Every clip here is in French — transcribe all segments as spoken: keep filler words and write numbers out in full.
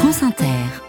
France Inter.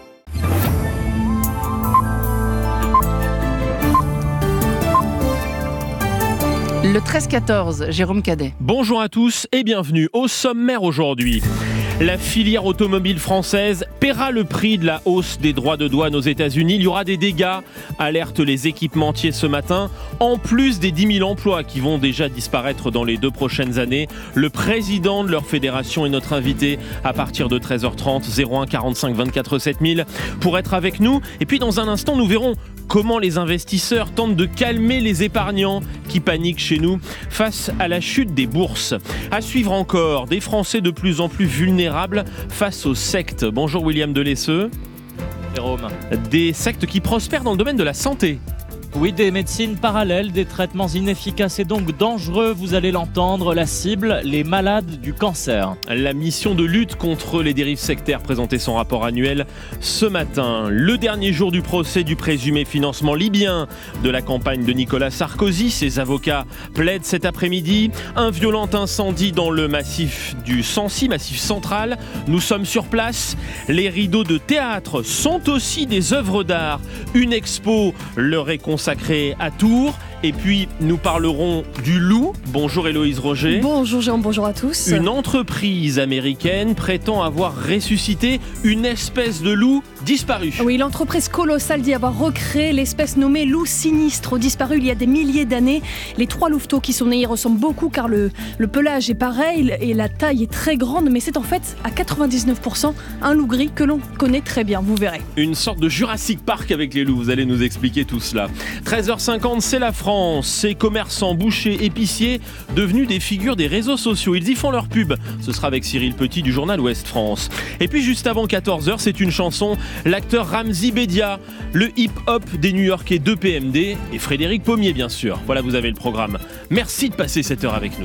Le treize quatorze, Jérôme Cadet. Bonjour à tous et bienvenue au sommaire aujourd'hui. La filière automobile française paiera le prix de la hausse des droits de douane aux États-Unis. Il y aura des dégâts, alertent les équipementiers ce matin, en plus des dix mille emplois qui vont déjà disparaître dans les deux prochaines années. Le président de leur fédération est notre invité à partir de treize heures trente, zéro un quarante-cinq vingt-quatre sept mille pour être avec nous. Et puis dans un instant, nous verrons comment les investisseurs tentent de calmer les épargnants qui paniquent chez nous face à la chute des bourses. À suivre encore, des Français de plus en plus vulnérables face aux sectes. Bonjour William Delesseux. Jérôme. Des sectes qui prospèrent dans le domaine de la santé. Oui, des médecines parallèles, des traitements inefficaces et donc dangereux, vous allez l'entendre, la cible, les malades du cancer. La mission de lutte contre les dérives sectaires présentait son rapport annuel ce matin. Le dernier jour du procès du présumé financement libyen de la campagne de Nicolas Sarkozy. Ses avocats plaident cet après-midi. Un violent incendie dans le massif du Sancy, massif central. Nous sommes sur place. Les rideaux de théâtre sont aussi des œuvres d'art. Une expo leur est consacrée consacré à Tours. Et puis, nous parlerons du loup. Bonjour Héloïse Roger. Bonjour Jérôme, bonjour à tous. Une entreprise américaine prétend avoir ressuscité une espèce de loup disparu. Oui, l'entreprise colossale dit avoir recréé l'espèce nommée loup sinistre, disparu il y a des milliers d'années. Les trois louveteaux qui sont nés y ressemblent beaucoup car le, le pelage est pareil et la taille est très grande, mais c'est en fait à quatre-vingt-dix-neuf pour cent un loup gris que l'on connaît très bien, vous verrez. Une sorte de Jurassic Park avec les loups, vous allez nous expliquer tout cela. treize heures cinquante, c'est la France. Ces commerçants, bouchers, épiciers, devenus des figures des réseaux sociaux. Ils y font leur pub. Ce sera avec Cyril Petit du journal Ouest France. Et puis juste avant quatorze heures, c'est une chanson. L'acteur Ramzy Bedia, le hip-hop des New-Yorkais de P M D et Frédéric Pommier, bien sûr. Voilà, vous avez le programme. Merci de passer cette heure avec nous.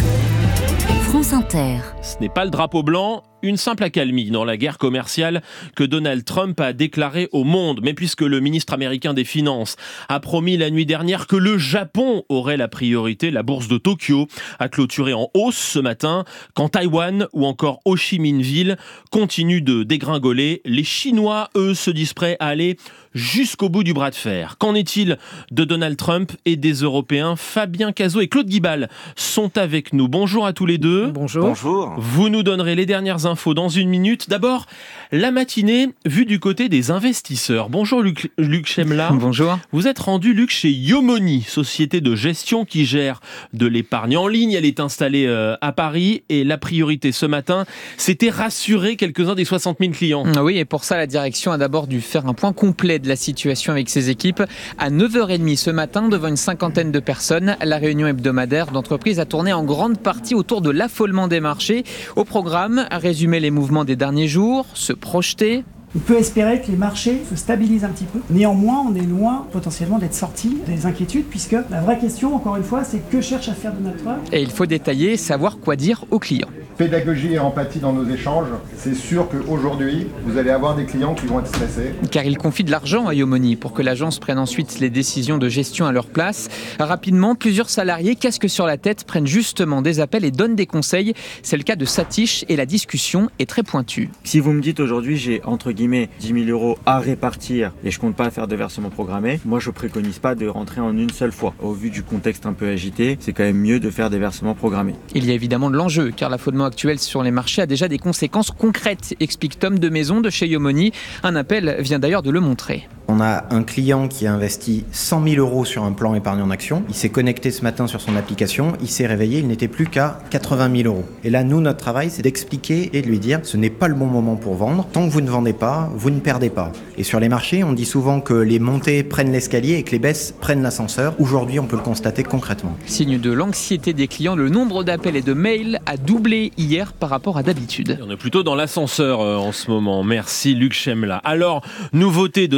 France Inter. Ce n'est pas le drapeau blanc, une simple accalmie dans la guerre commerciale que Donald Trump a déclarée au monde. Mais puisque le ministre américain des Finances a promis la nuit dernière que le Japon aurait la priorité, la bourse de Tokyo a clôturé en hausse ce matin, quand Taïwan ou encore Ho Chi Minh-Ville continuent de dégringoler. Les Chinois, eux, se disent prêts à aller jusqu'au bout du bras de fer. Qu'en est-il de Donald Trump et des Européens? Fabien Cazot et Claude Guibal sont avec nous. Bonjour à tous les deux. Bonjour. Bonjour. Vous nous donnerez les dernières infos dans une minute. D'abord, la matinée vue du côté des investisseurs. Bonjour Luc, Luc Chemla. Bonjour. Vous êtes rendu, Luc, chez Yomoni, société de gestion qui gère de l'épargne en ligne. Elle est installée euh, à Paris et la priorité ce matin, c'était rassurer quelques-uns des soixante mille clients. Oui, et pour ça, la direction a d'abord dû faire un point complet de la situation avec ses équipes. À neuf heures trente ce matin, devant une cinquantaine de personnes, la réunion hebdomadaire d'entreprise a tourné en grande partie autour de l'affolement des marchés. Au programme, résumer les mouvements des derniers jours, se projeter. On peut espérer que les marchés se stabilisent un petit peu. Néanmoins, on est loin potentiellement d'être sorti des inquiétudes, puisque la vraie question, encore une fois, c'est que cherche à faire Donald Trump. Et il faut détailler, savoir quoi dire aux clients. Pédagogie et empathie dans nos échanges, c'est sûr qu'aujourd'hui, vous allez avoir des clients qui vont être stressés. Car il confie de l'argent à Yomoni pour que l'agence prenne ensuite les décisions de gestion à leur place. Rapidement, plusieurs salariés, casque sur la tête, prennent justement des appels et donnent des conseils. C'est le cas de Satish et la discussion est très pointue. Si vous me dites aujourd'hui, j'ai entre guillemets dix mille euros à répartir et je compte pas faire de versement programmé, moi je préconise pas de rentrer en une seule fois. Au vu du contexte un peu agité, c'est quand même mieux de faire des versements programmés. Il y a évidemment de l'enjeu, car l'affolement actuel sur les marchés a déjà des conséquences concrètes, explique Tom de Maison de chez Yomoni. Un appel vient d'ailleurs de le montrer. On a un client qui a investi cent mille euros sur un plan épargne en action. Il s'est connecté ce matin sur son application, il s'est réveillé, il n'était plus qu'à quatre-vingt mille euros. Et là, nous, notre travail, c'est d'expliquer et de lui dire ce n'est pas le bon moment pour vendre. Tant que vous ne vendez pas, vous ne perdez pas. Et sur les marchés, on dit souvent que les montées prennent l'escalier et que les baisses prennent l'ascenseur. Aujourd'hui, on peut le constater concrètement. Signe de l'anxiété des clients, le nombre d'appels et de mails a doublé hier par rapport à d'habitude. On est plutôt dans l'ascenseur euh, en ce moment. Merci Luc Chemla. Alors, nouveauté de ces derniers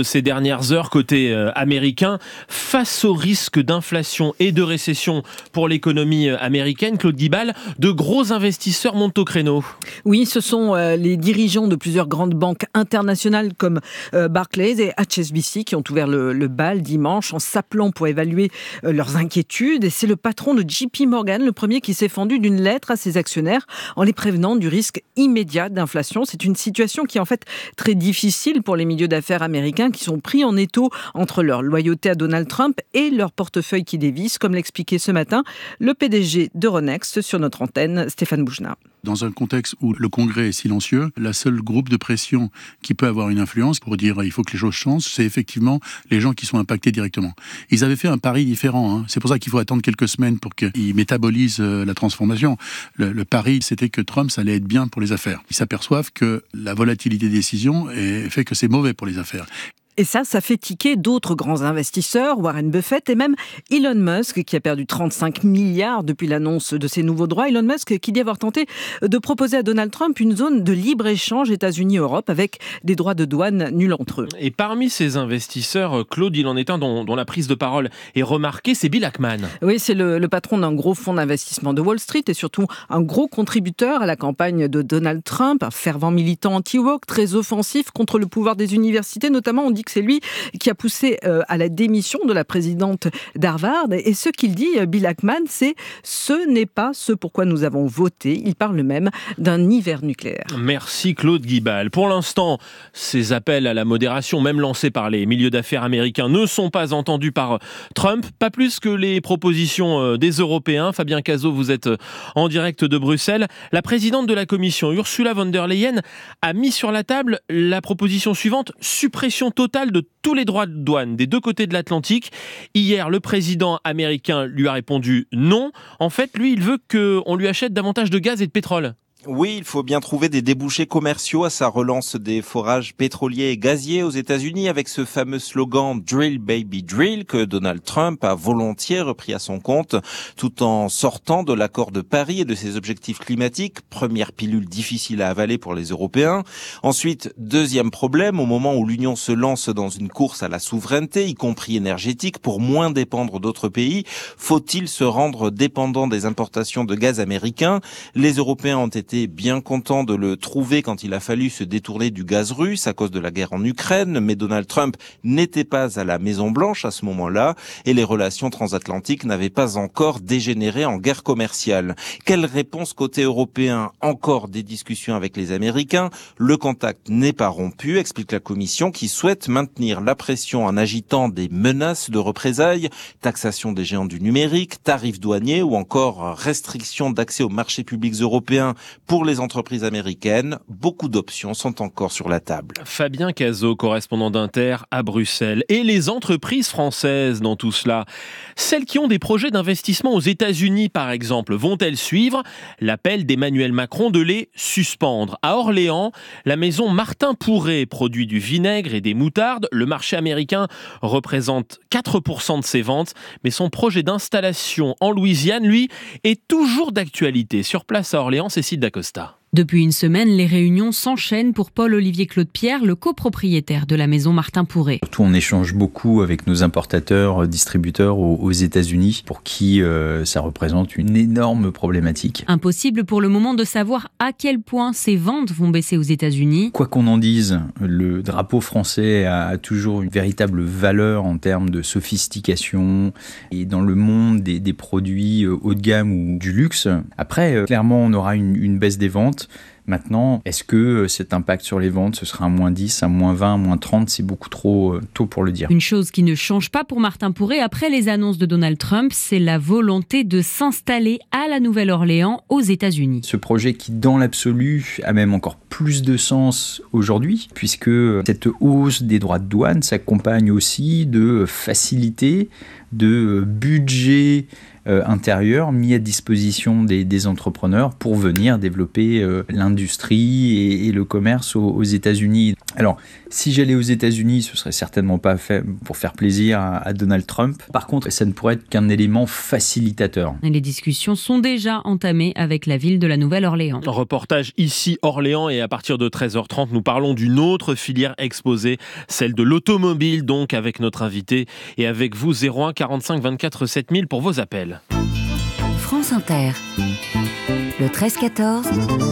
dernières heures côté euh, américain. Face au risque d'inflation et de récession pour l'économie américaine, Claude Guibal, de gros investisseurs montent au créneau. Oui, ce sont euh, les dirigeants de plusieurs grandes banques internationales comme euh, Barclays et H S B C qui ont ouvert le, le bal dimanche en s'appelant pour évaluer euh, leurs inquiétudes. Et c'est le patron de J P Morgan, le premier qui s'est fendu d'une lettre à ses actionnaires en les prévenant du risque immédiat d'inflation. C'est une situation qui est en fait très difficile pour les milieux d'affaires américains qui sont pris en étau entre leur loyauté à Donald Trump et leur portefeuille qui dévisse, comme l'expliquait ce matin le P D G d'Euronext sur notre antenne, Stéphane Boujna. Dans un contexte où le Congrès est silencieux, la seule groupe de pression qui peut avoir une influence pour dire il faut que les choses changent, c'est effectivement les gens qui sont impactés directement. Ils avaient fait un pari différent. Hein. C'est pour ça qu'il faut attendre quelques semaines pour qu'ils métabolisent la transformation. Le, le pari, c'était que Trump, ça allait être bien pour les affaires. Ils s'aperçoivent que la volatilité des décisions fait que c'est mauvais pour les affaires. Et ça, ça fait tiquer d'autres grands investisseurs, Warren Buffett et même Elon Musk, qui a perdu trente-cinq milliards depuis l'annonce de ses nouveaux droits. Elon Musk qui dit avoir tenté de proposer à Donald Trump une zone de libre-échange États-Unis-Europe avec des droits de douane nuls entre eux. Et parmi ces investisseurs, Claude, il en est un dont, dont la prise de parole est remarquée, c'est Bill Ackman. Oui, c'est le, le patron d'un gros fonds d'investissement de Wall Street et surtout un gros contributeur à la campagne de Donald Trump, un fervent militant anti-woke, très offensif contre le pouvoir des universités. Notamment, on dit que c'est lui qui a poussé euh, à la démission de la présidente d'Harvard. Et ce qu'il dit, Bill Ackman, c'est « ce n'est pas ce pourquoi nous avons voté ». Il parle même d'un hiver nucléaire. Merci Claude Guibal. Pour l'instant, ces appels à la modération, même lancés par les milieux d'affaires américains, ne sont pas entendus par Trump, pas plus que les propositions des Européens. Fabien Cazot, vous êtes en direct de Bruxelles. La présidente de la Commission, Ursula von der Leyen, a mis sur la table la proposition suivante, suppression totale de tous les droits de douane des deux côtés de l'Atlantique. Hier, le président américain lui a répondu non. En fait, lui, il veut qu'on lui achète davantage de gaz et de pétrole. Oui, il faut bien trouver des débouchés commerciaux à sa relance des forages pétroliers et gaziers aux États-Unis avec ce fameux slogan « Drill baby drill » que Donald Trump a volontiers repris à son compte tout en sortant de l'accord de Paris et de ses objectifs climatiques. Première pilule difficile à avaler pour les Européens. Ensuite, deuxième problème, au moment où l'Union se lance dans une course à la souveraineté, y compris énergétique, pour moins dépendre d'autres pays, faut-il se rendre dépendant des importations de gaz américain ? Les Européens ont été bien content de le trouver quand il a fallu se détourner du gaz russe à cause de la guerre en Ukraine, mais Donald Trump n'était pas à la Maison-Blanche à ce moment-là et les relations transatlantiques n'avaient pas encore dégénéré en guerre commerciale. Quelle réponse côté européen ? Encore des discussions avec les Américains. Le contact n'est pas rompu, explique la Commission qui souhaite maintenir la pression en agitant des menaces de représailles, taxation des géants du numérique, tarifs douaniers ou encore restrictions d'accès aux marchés publics européens pour les entreprises américaines. Beaucoup d'options sont encore sur la table. Fabien Cazot, correspondant d'Inter à Bruxelles. Et les entreprises françaises dans tout cela, celles qui ont des projets d'investissement aux États-Unis par exemple, vont-elles suivre l'appel d'Emmanuel Macron de les suspendre ? À Orléans, la maison Martin Pourret produit du vinaigre et des moutardes. Le marché américain représente quatre pour cent de ses ventes, mais son projet d'installation en Louisiane, lui, est toujours d'actualité. Sur place à Orléans, Cécile Dacosta. Depuis une semaine, les réunions s'enchaînent pour Paul-Olivier Claude-Pierre, le copropriétaire de la maison Martin Pourret. Surtout, on échange beaucoup avec nos importateurs, distributeurs aux, aux États-Unis, pour qui euh, ça représente une énorme problématique. Impossible pour le moment de savoir à quel point ces ventes vont baisser aux États-Unis. Quoi qu'on en dise, le drapeau français a toujours une véritable valeur en termes de sophistication et dans le monde des, des produits haut de gamme ou du luxe. Après, euh, clairement, on aura une, une baisse des ventes. Maintenant, est-ce que cet impact sur les ventes, ce sera un moins dix, un moins vingt, un moins trente ? C'est beaucoup trop tôt pour le dire. Une chose qui ne change pas pour Martin Pourret après les annonces de Donald Trump, c'est la volonté de s'installer à la Nouvelle-Orléans aux États-Unis. Ce projet qui, dans l'absolu, a même encore plus de sens aujourd'hui, puisque cette hausse des droits de douane s'accompagne aussi de facilités, de budget euh, intérieur mis à disposition des, des entrepreneurs pour venir développer euh, l'industrie et, et le commerce aux, aux États-Unis. Alors, si j'allais aux États-Unis, ce serait certainement pas fait pour faire plaisir à, à Donald Trump. Par contre, ça ne pourrait être qu'un élément facilitateur. Les discussions sont déjà entamées avec la ville de la Nouvelle-Orléans. Reportage ici Orléans et à partir de treize heures trente, nous parlons d'une autre filière exposée, celle de l'automobile, donc avec notre invité et avec vous zéro un quarante-cinq vingt-quatre sept mille pour vos appels. France Inter, le treize quatorze,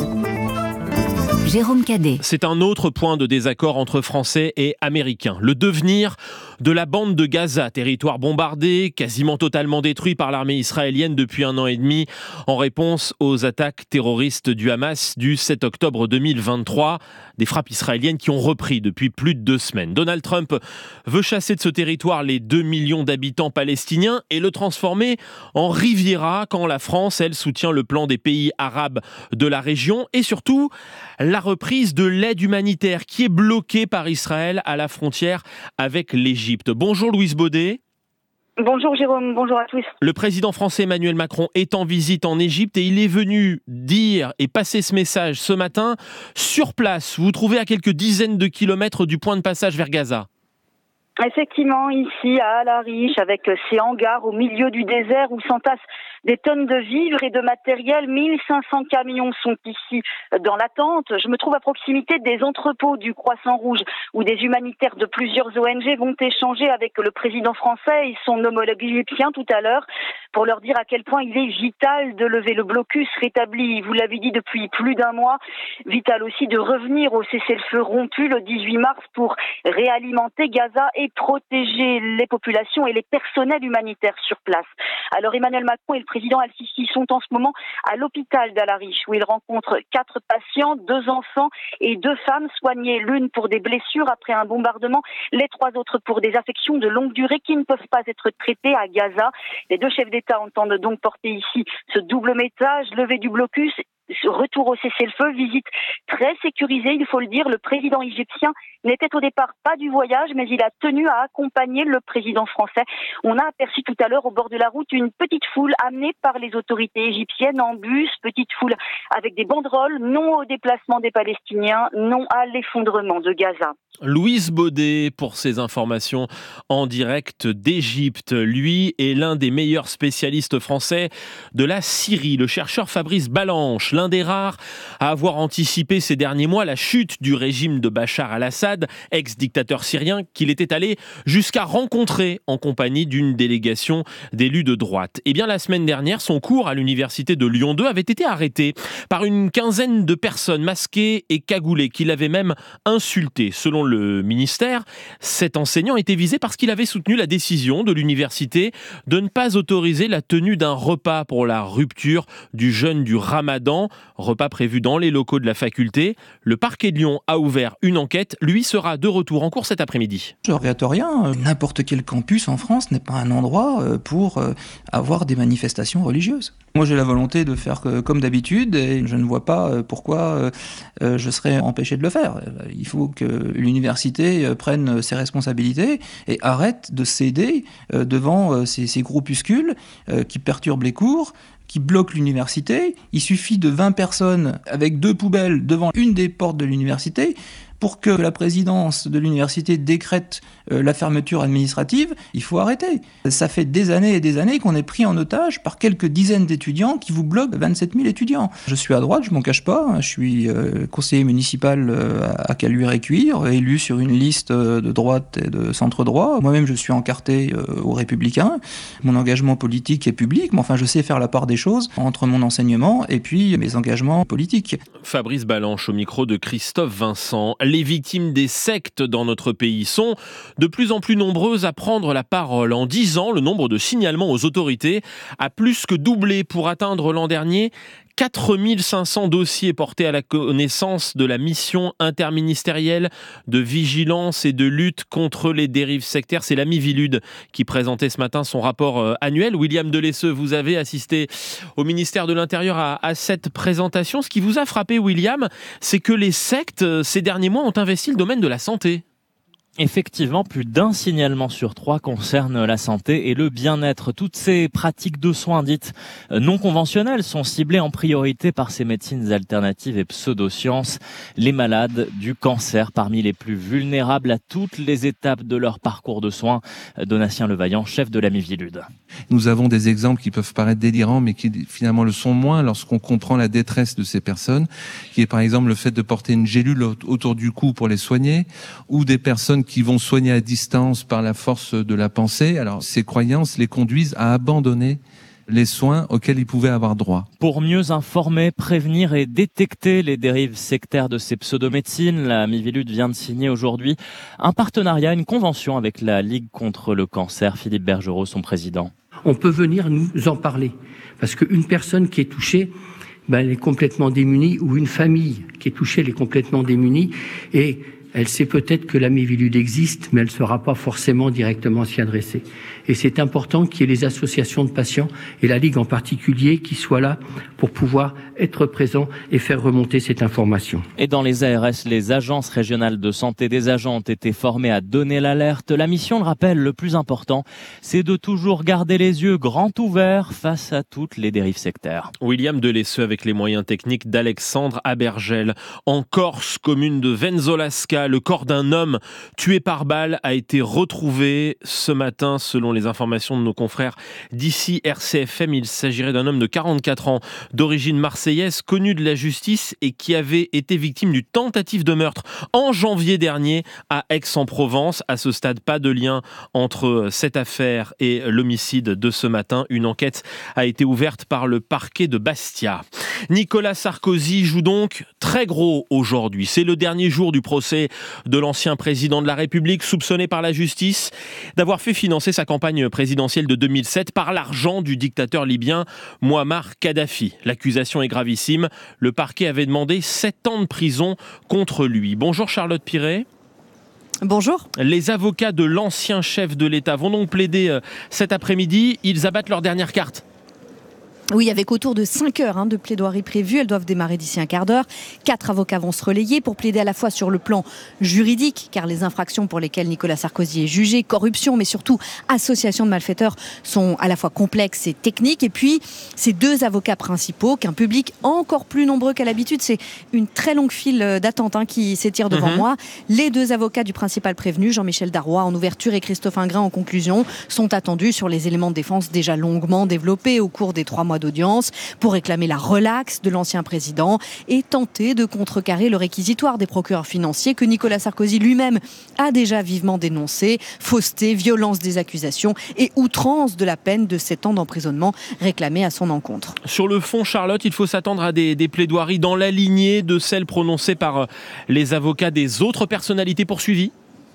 Jérôme Cadet. C'est un autre point de désaccord entre Français et Américains. Le devenir de la bande de Gaza, territoire bombardé, quasiment totalement détruit par l'armée israélienne depuis un an et demi, en réponse aux attaques terroristes du Hamas du sept octobre deux mille vingt-trois. Des frappes israéliennes qui ont repris depuis plus de deux semaines. Donald Trump veut chasser de ce territoire les deux millions d'habitants palestiniens et le transformer en Riviera quand la France, elle, soutient le plan des pays arabes de la région et surtout la reprise de l'aide humanitaire qui est bloquée par Israël à la frontière avec l'Égypte. Bonjour Louise Baudet. Bonjour Jérôme, bonjour à tous. Le président français Emmanuel Macron est en visite en Égypte et il est venu dire et passer ce message ce matin sur place. Vous vous trouvez à quelques dizaines de kilomètres du point de passage vers Gaza. Effectivement, ici à Al-Arish, avec ces hangars au milieu du désert où s'entassent des tonnes de vivres et de matériel. mille cinq cents camions sont ici dans l'attente. Je me trouve à proximité des entrepôts du Croissant-Rouge où des humanitaires de plusieurs O N G vont échanger avec le président français et son homologue égyptien tout à l'heure pour leur dire à quel point il est vital de lever le blocus rétabli, vous l'avez dit, depuis plus d'un mois. Vital aussi de revenir au cessez-le-feu rompu le dix-huit mars pour réalimenter Gaza et protéger les populations et les personnels humanitaires sur place. Alors Emmanuel Macron et le président Al-Sisi sont en ce moment à l'hôpital d'Al-Arish où ils rencontrent quatre patients, deux enfants et deux femmes soignées, l'une pour des blessures après un bombardement, les trois autres pour des affections de longue durée qui ne peuvent pas être traitées à Gaza. Les deux chefs d'État entendent donc porter ici ce double message, lever du blocus, retour au cessez-le-feu, visite très sécurisée, il faut le dire. Le président égyptien n'était au départ pas du voyage, mais il a tenu à accompagner le président français. On a aperçu tout à l'heure au bord de la route une petite foule amenée par les autorités égyptiennes en bus, petite foule avec des banderoles, non au déplacement des Palestiniens, non à l'effondrement de Gaza. Louise Baudet pour ces informations en direct d'Égypte. Lui est l'un des meilleurs spécialistes français de la Syrie, le chercheur Fabrice Balanche, l'un des rares à avoir anticipé ces derniers mois la chute du régime de Bachar al-Assad, ex-dictateur syrien, qu'il était allé jusqu'à rencontrer en compagnie d'une délégation d'élus de droite. Et bien la semaine dernière, son cours à l'université de Lyon deux avait été arrêté par une quinzaine de personnes masquées et cagoulées qui l'avaient même insulté. Selon le ministère, cet enseignant était visé parce qu'il avait soutenu la décision de l'université de ne pas autoriser la tenue d'un repas pour la rupture du jeûne du Ramadan, repas prévu dans les locaux de la faculté. Le parquet de Lyon a ouvert une enquête. Lui sera de retour en cours cet après-midi. Je regrette rien. N'importe quel campus en France n'est pas un endroit pour avoir des manifestations religieuses. Moi, j'ai la volonté de faire comme d'habitude et je ne vois pas pourquoi je serais empêché de le faire. Il faut que l'université prenne ses responsabilités et arrête de céder devant ces, ces groupuscules qui perturbent les cours, qui bloquent l'université. Il suffit de vingt personnes avec deux poubelles devant une des portes de l'université pour que la présidence de l'université décrète euh, la fermeture administrative. Il faut arrêter. Ça fait des années et des années qu'on est pris en otage par quelques dizaines d'étudiants qui vous bloquent vingt-sept mille étudiants. Je suis à droite, je m'en cache pas. Je suis euh, conseiller municipal euh, à Caluire-et-Cuire, élu sur une liste euh, de droite et de centre-droit. Moi-même, je suis encarté euh, aux Républicains. Mon engagement politique est public, mais enfin, je sais faire la part des choses entre mon enseignement et puis mes engagements politiques. Fabrice Balanche au micro de Christophe Vincent. Les victimes des sectes dans notre pays sont de plus en plus nombreuses à prendre la parole. En dix ans, le nombre de signalements aux autorités a plus que doublé pour atteindre l'an dernier quatre mille cinq cents dossiers portés à la connaissance de la mission interministérielle de vigilance et de lutte contre les dérives sectaires. C'est la Miviludes qui présentait ce matin son rapport annuel. William Delesseux, vous avez assisté au ministère de l'Intérieur à, à cette présentation. Ce qui vous a frappé, William, c'est que les sectes, ces derniers mois, ont investi le domaine de la santé. Effectivement, plus d'un signalement sur trois concerne la santé et le bien-être. Toutes ces pratiques de soins dites non conventionnelles sont ciblées en priorité par ces médecines alternatives et pseudosciences. Les malades du cancer, parmi les plus vulnérables à toutes les étapes de leur parcours de soins. Donatien Levaillant, chef de la Miviludes. Nous avons des exemples qui peuvent paraître délirants, mais qui finalement le sont moins lorsqu'on comprend la détresse de ces personnes, qui est par exemple le fait de porter une gélule autour du cou pour les soigner, ou des personnes qui vont soigner à distance par la force de la pensée. Alors, ces croyances les conduisent à abandonner les soins auxquels ils pouvaient avoir droit. Pour mieux informer, prévenir et détecter les dérives sectaires de ces pseudomédecines, la Miviludes vient de signer aujourd'hui un partenariat, une convention avec la Ligue contre le cancer. Philippe Bergerot, son président. On peut venir nous en parler, parce qu'une personne qui est touchée, ben, elle est complètement démunie, ou une famille qui est touchée, elle est complètement démunie, et elle sait peut-être que la Miviludes existe, mais elle ne saura pas forcément directement s'y adresser. Et c'est important qu'il y ait les associations de patients, et la Ligue en particulier, qui soient là pour pouvoir être présents et faire remonter cette information. Et dans les A R S, les agences régionales de santé, des agents ont été formés à donner l'alerte. La mission, le rappelle, le plus important, c'est de toujours garder les yeux grands ouverts face à toutes les dérives sectaires. William Delesseux avec les moyens techniques d'Alexandre Abergel. En Corse, commune de Venzolasca, le corps d'un homme tué par balle a été retrouvé ce matin selon les informations de nos confrères d'ici R C F M. Il s'agirait d'un homme de quarante-quatre ans d'origine marseillaise, connu de la justice et qui avait été victime d'une tentative de meurtre en janvier dernier à Aix-en-Provence. À ce stade, pas de lien entre cette affaire et l'homicide de ce matin. Une enquête a été ouverte par le parquet de Bastia. Nicolas Sarkozy joue donc très gros aujourd'hui. C'est le dernier jour du procès de l'ancien président de la République, soupçonné par la justice d'avoir fait financer sa campagne présidentielle de deux mille sept par l'argent du dictateur libyen Mouammar Kadhafi. L'accusation est gravissime. Le parquet avait demandé sept ans de prison contre lui. Bonjour Charlotte Piret. Bonjour. Les avocats de l'ancien chef de l'État vont donc plaider cet après-midi. Ils abattent leur dernière carte. Oui, avec autour de cinq heures hein, de plaidoirie prévues. Elles doivent démarrer d'ici un quart d'heure. Quatre avocats vont se relayer pour plaider à la fois sur le plan juridique, car les infractions pour lesquelles Nicolas Sarkozy est jugé, corruption, mais surtout association de malfaiteurs, sont à la fois complexes et techniques. Et puis, ces deux avocats principaux, qu'un public encore plus nombreux qu'à l'habitude, c'est une très longue file d'attente hein, qui s'étire devant mmh. moi. Les deux avocats du principal prévenu, Jean-Michel Darrois en ouverture et Christophe Ingrand en conclusion, sont attendus sur les éléments de défense déjà longuement développés au cours des trois mois d'audience pour réclamer la relaxe de l'ancien président et tenter de contrecarrer le réquisitoire des procureurs financiers que Nicolas Sarkozy lui-même a déjà vivement dénoncé. Fausseté, violence des accusations et outrance de la peine de sept ans d'emprisonnement réclamée à son encontre. Sur le fond, Charlotte, il faut s'attendre à des, des plaidoiries dans la lignée de celles prononcées par les avocats des autres personnalités poursuivies ?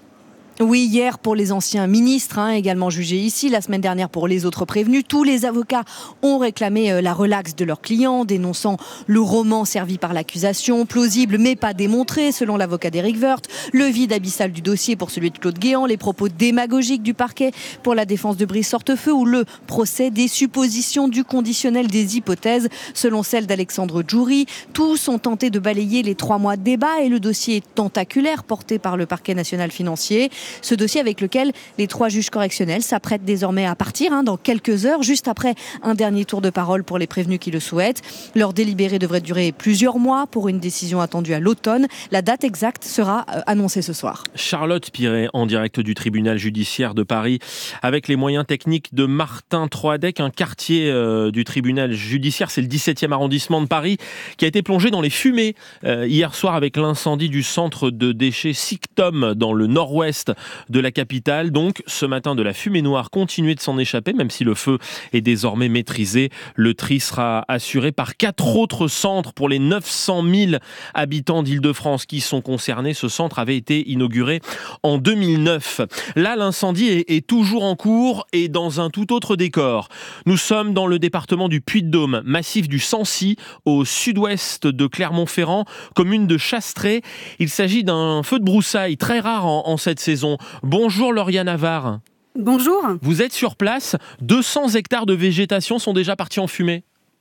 Oui, hier pour les anciens ministres, hein, également jugés ici, la semaine dernière pour les autres prévenus. Tous les avocats ont réclamé euh, la relaxe de leurs clients, dénonçant le roman servi par l'accusation, plausible mais pas démontré, selon l'avocat d'Éric Woerth, le vide abyssal du dossier pour celui de Claude Guéant, les propos démagogiques du parquet pour la défense de Brice Hortefeux ou le procès des suppositions du conditionnel des hypothèses, selon celle d'Alexandre Djouri. Tous ont tenté de balayer les trois mois de débat et le dossier tentaculaire porté par le parquet national financier. Ce dossier avec lequel les trois juges correctionnels s'apprêtent désormais à partir hein, dans quelques heures, juste après un dernier tour de parole pour les prévenus qui le souhaitent. Leur délibéré devrait durer plusieurs mois pour une décision attendue à l'automne. La date exacte sera euh, annoncée ce soir. Charlotte Piret, en direct du tribunal judiciaire de Paris, avec les moyens techniques de Martin Troadec, un quartier euh, du tribunal judiciaire, c'est le dix-septième arrondissement de Paris, qui a été plongé dans les fumées euh, hier soir avec l'incendie du centre de déchets Sictom dans le nord-ouest de la capitale. Donc, ce matin, de la fumée noire continuait de s'en échapper, même si le feu est désormais maîtrisé. Le tri sera assuré par quatre autres centres pour les neuf cent mille habitants d'Île-de-France qui sont concernés. Ce centre avait été inauguré en deux mille neuf. Là, l'incendie est, est toujours en cours et dans un tout autre décor. Nous sommes dans le département du Puy-de-Dôme, massif du Sancy, au sud-ouest de Clermont-Ferrand, commune de Chastré. Il s'agit d'un feu de broussailles très rare en, en cette saison. Bonjour Lauriane Navarre. Bonjour. Vous êtes sur place, deux cents hectares de végétation sont déjà partis en fumée.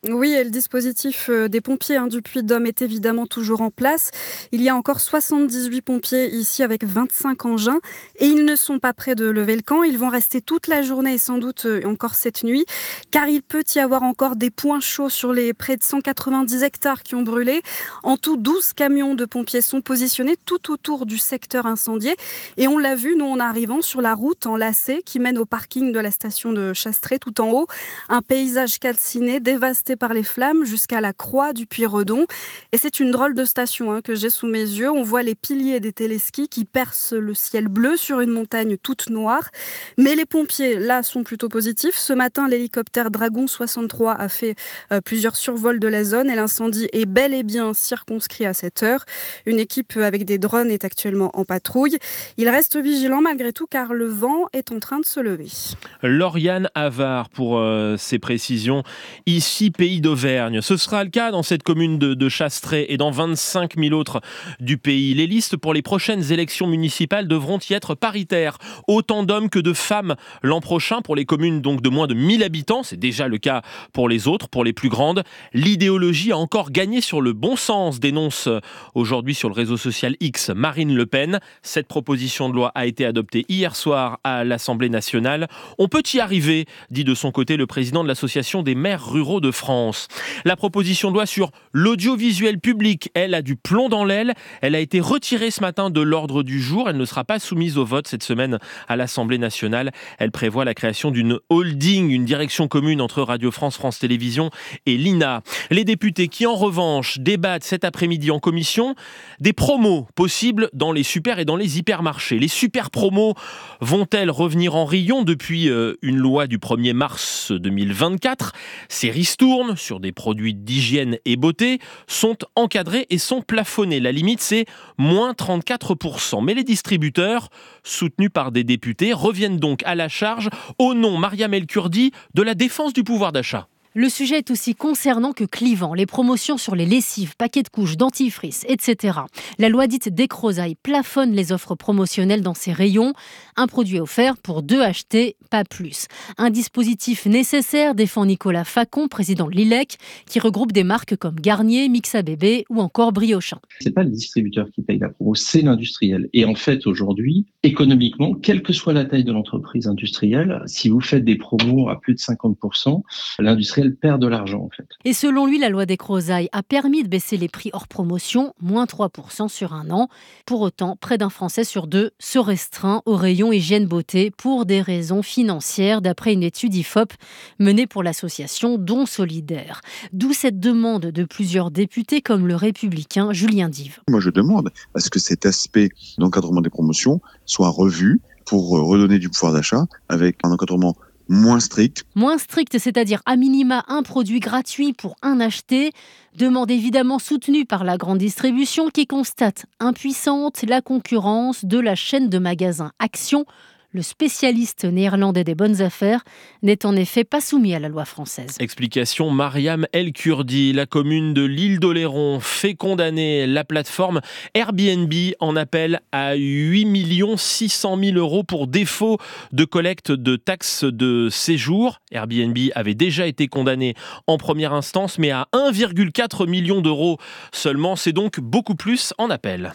Oui, et le dispositif des pompiers hein, du Puy-de-Dôme est évidemment toujours en place. Il y a encore soixante-dix-huit pompiers ici avec vingt-cinq engins et ils ne sont pas prêts de lever le camp. Ils vont rester toute la journée et sans doute encore cette nuit car il peut y avoir encore des points chauds sur les près de cent quatre-vingt-dix hectares qui ont brûlé. En tout, douze camions de pompiers sont positionnés tout autour du secteur incendié et on l'a vu, nous en arrivant sur la route en lacet qui mène au parking de la station de Chastré tout en haut. Un paysage calciné, dévasté par les flammes jusqu'à la croix du Puy-Redon. Et c'est une drôle de station hein, que j'ai sous mes yeux. On voit les piliers des téléskis qui percent le ciel bleu sur une montagne toute noire. Mais les pompiers, là, sont plutôt positifs. Ce matin, l'hélicoptère Dragon soixante-trois a fait euh, plusieurs survols de la zone et l'incendie est bel et bien circonscrit à cette heure. Une équipe avec des drones est actuellement en patrouille. Il reste vigilant malgré tout car le vent est en train de se lever. Lauriane Havard pour euh, ces précisions. Ici, pays d'Auvergne. Ce sera le cas dans cette commune de, de Chastré et dans vingt-cinq mille autres du pays. Les listes pour les prochaines élections municipales devront y être paritaires. Autant d'hommes que de femmes l'an prochain pour les communes donc de moins de mille habitants. C'est déjà le cas pour les autres, pour les plus grandes. L'idéologie a encore gagné sur le bon sens, dénonce aujourd'hui sur le réseau social X Marine Le Pen. Cette proposition de loi a été adoptée hier soir à l'Assemblée nationale. On peut y arriver, dit de son côté le président de l'Association des maires ruraux de France. La proposition de loi sur l'audiovisuel public, elle a du plomb dans l'aile. Elle a été retirée ce matin de l'ordre du jour. Elle ne sera pas soumise au vote cette semaine à l'Assemblée nationale. Elle prévoit la création d'une holding, une direction commune entre Radio France, France Télévisions et l'I N A. Les députés qui, en revanche, débattent cet après-midi en commission des promos possibles dans les super et dans les hypermarchés. Les super promos vont-elles revenir en rayon depuis euh, une loi du premier mars deux mille vingt-quatre ? Ces ristournes sur des produits d'hygiène et beauté sont encadrés et sont plafonnés. La limite, c'est moins trente-quatre pour cent. Mais les distributeurs, soutenus par des députés, reviennent donc à la charge au nom, Mariam El Kurdi, de la défense du pouvoir d'achat. Le sujet est aussi concernant que clivant. Les promotions sur les lessives, paquets de couches, dentifrice, et cetera. La loi dite Descrozaille plafonne les offres promotionnelles dans ces rayons. Un produit offert pour deux achetés, pas plus. Un dispositif nécessaire, défend Nicolas Facon, président de l'I L E C, qui regroupe des marques comme Garnier, Mixa Bébé ou encore Briochin. C'est pas le distributeur qui paye la promo, c'est l'industriel. Et en fait, aujourd'hui, économiquement, quelle que soit la taille de l'entreprise industrielle, si vous faites des promos à plus de cinquante pour cent, l'industriel perd de l'argent en fait. Et selon lui, la loi Descrozaille a permis de baisser les prix hors promotion, moins trois pour cent sur un an. Pour autant, près d'un Français sur deux se restreint au rayon hygiène beauté pour des raisons financières, d'après une étude I F O P menée pour l'association Don Solidaire. D'où cette demande de plusieurs députés comme le républicain Julien Dive. Moi je demande à ce que cet aspect d'encadrement des promotions soit revu pour redonner du pouvoir d'achat avec un encadrement moins strict. Moins strict, c'est-à-dire à minima un produit gratuit pour un acheté. Demande évidemment soutenue par la grande distribution qui constate impuissante la concurrence de la chaîne de magasins Action. Le spécialiste néerlandais des bonnes affaires n'est en effet pas soumis à la loi française. Explication Mariam El Kurdi. La commune de l'île d'Oléron fait condamner la plateforme Airbnb en appel à huit millions six cent mille euros pour défaut de collecte de taxes de séjour. Airbnb avait déjà été condamné en première instance, mais à un virgule quatre million d'euros seulement. C'est donc beaucoup plus en appel.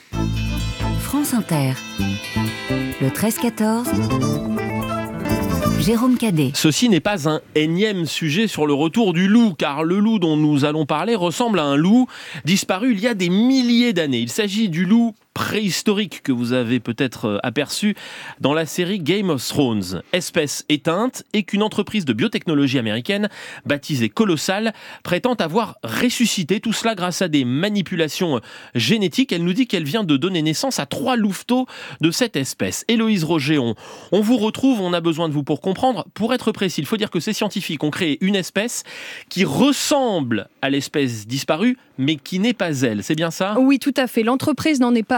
France Inter. Le treize quatorze, Jérôme Cadet. Ceci n'est pas un énième sujet sur le retour du loup, car le loup dont nous allons parler ressemble à un loup disparu il y a des milliers d'années. Il s'agit du loup préhistorique que vous avez peut-être aperçu dans la série Game of Thrones. Espèce éteinte et qu'une entreprise de biotechnologie américaine baptisée Colossal prétend avoir ressuscité. Tout cela grâce à des manipulations génétiques. Elle nous dit qu'elle vient de donner naissance à trois louveteaux de cette espèce. Héloïse Roger, on, on vous retrouve, on a besoin de vous pour comprendre. Pour être précis, il faut dire que ces scientifiques ont créé une espèce qui ressemble à l'espèce disparue, mais qui n'est pas elle. C'est bien ça ? Oui, tout à fait. L'entreprise n'en est pas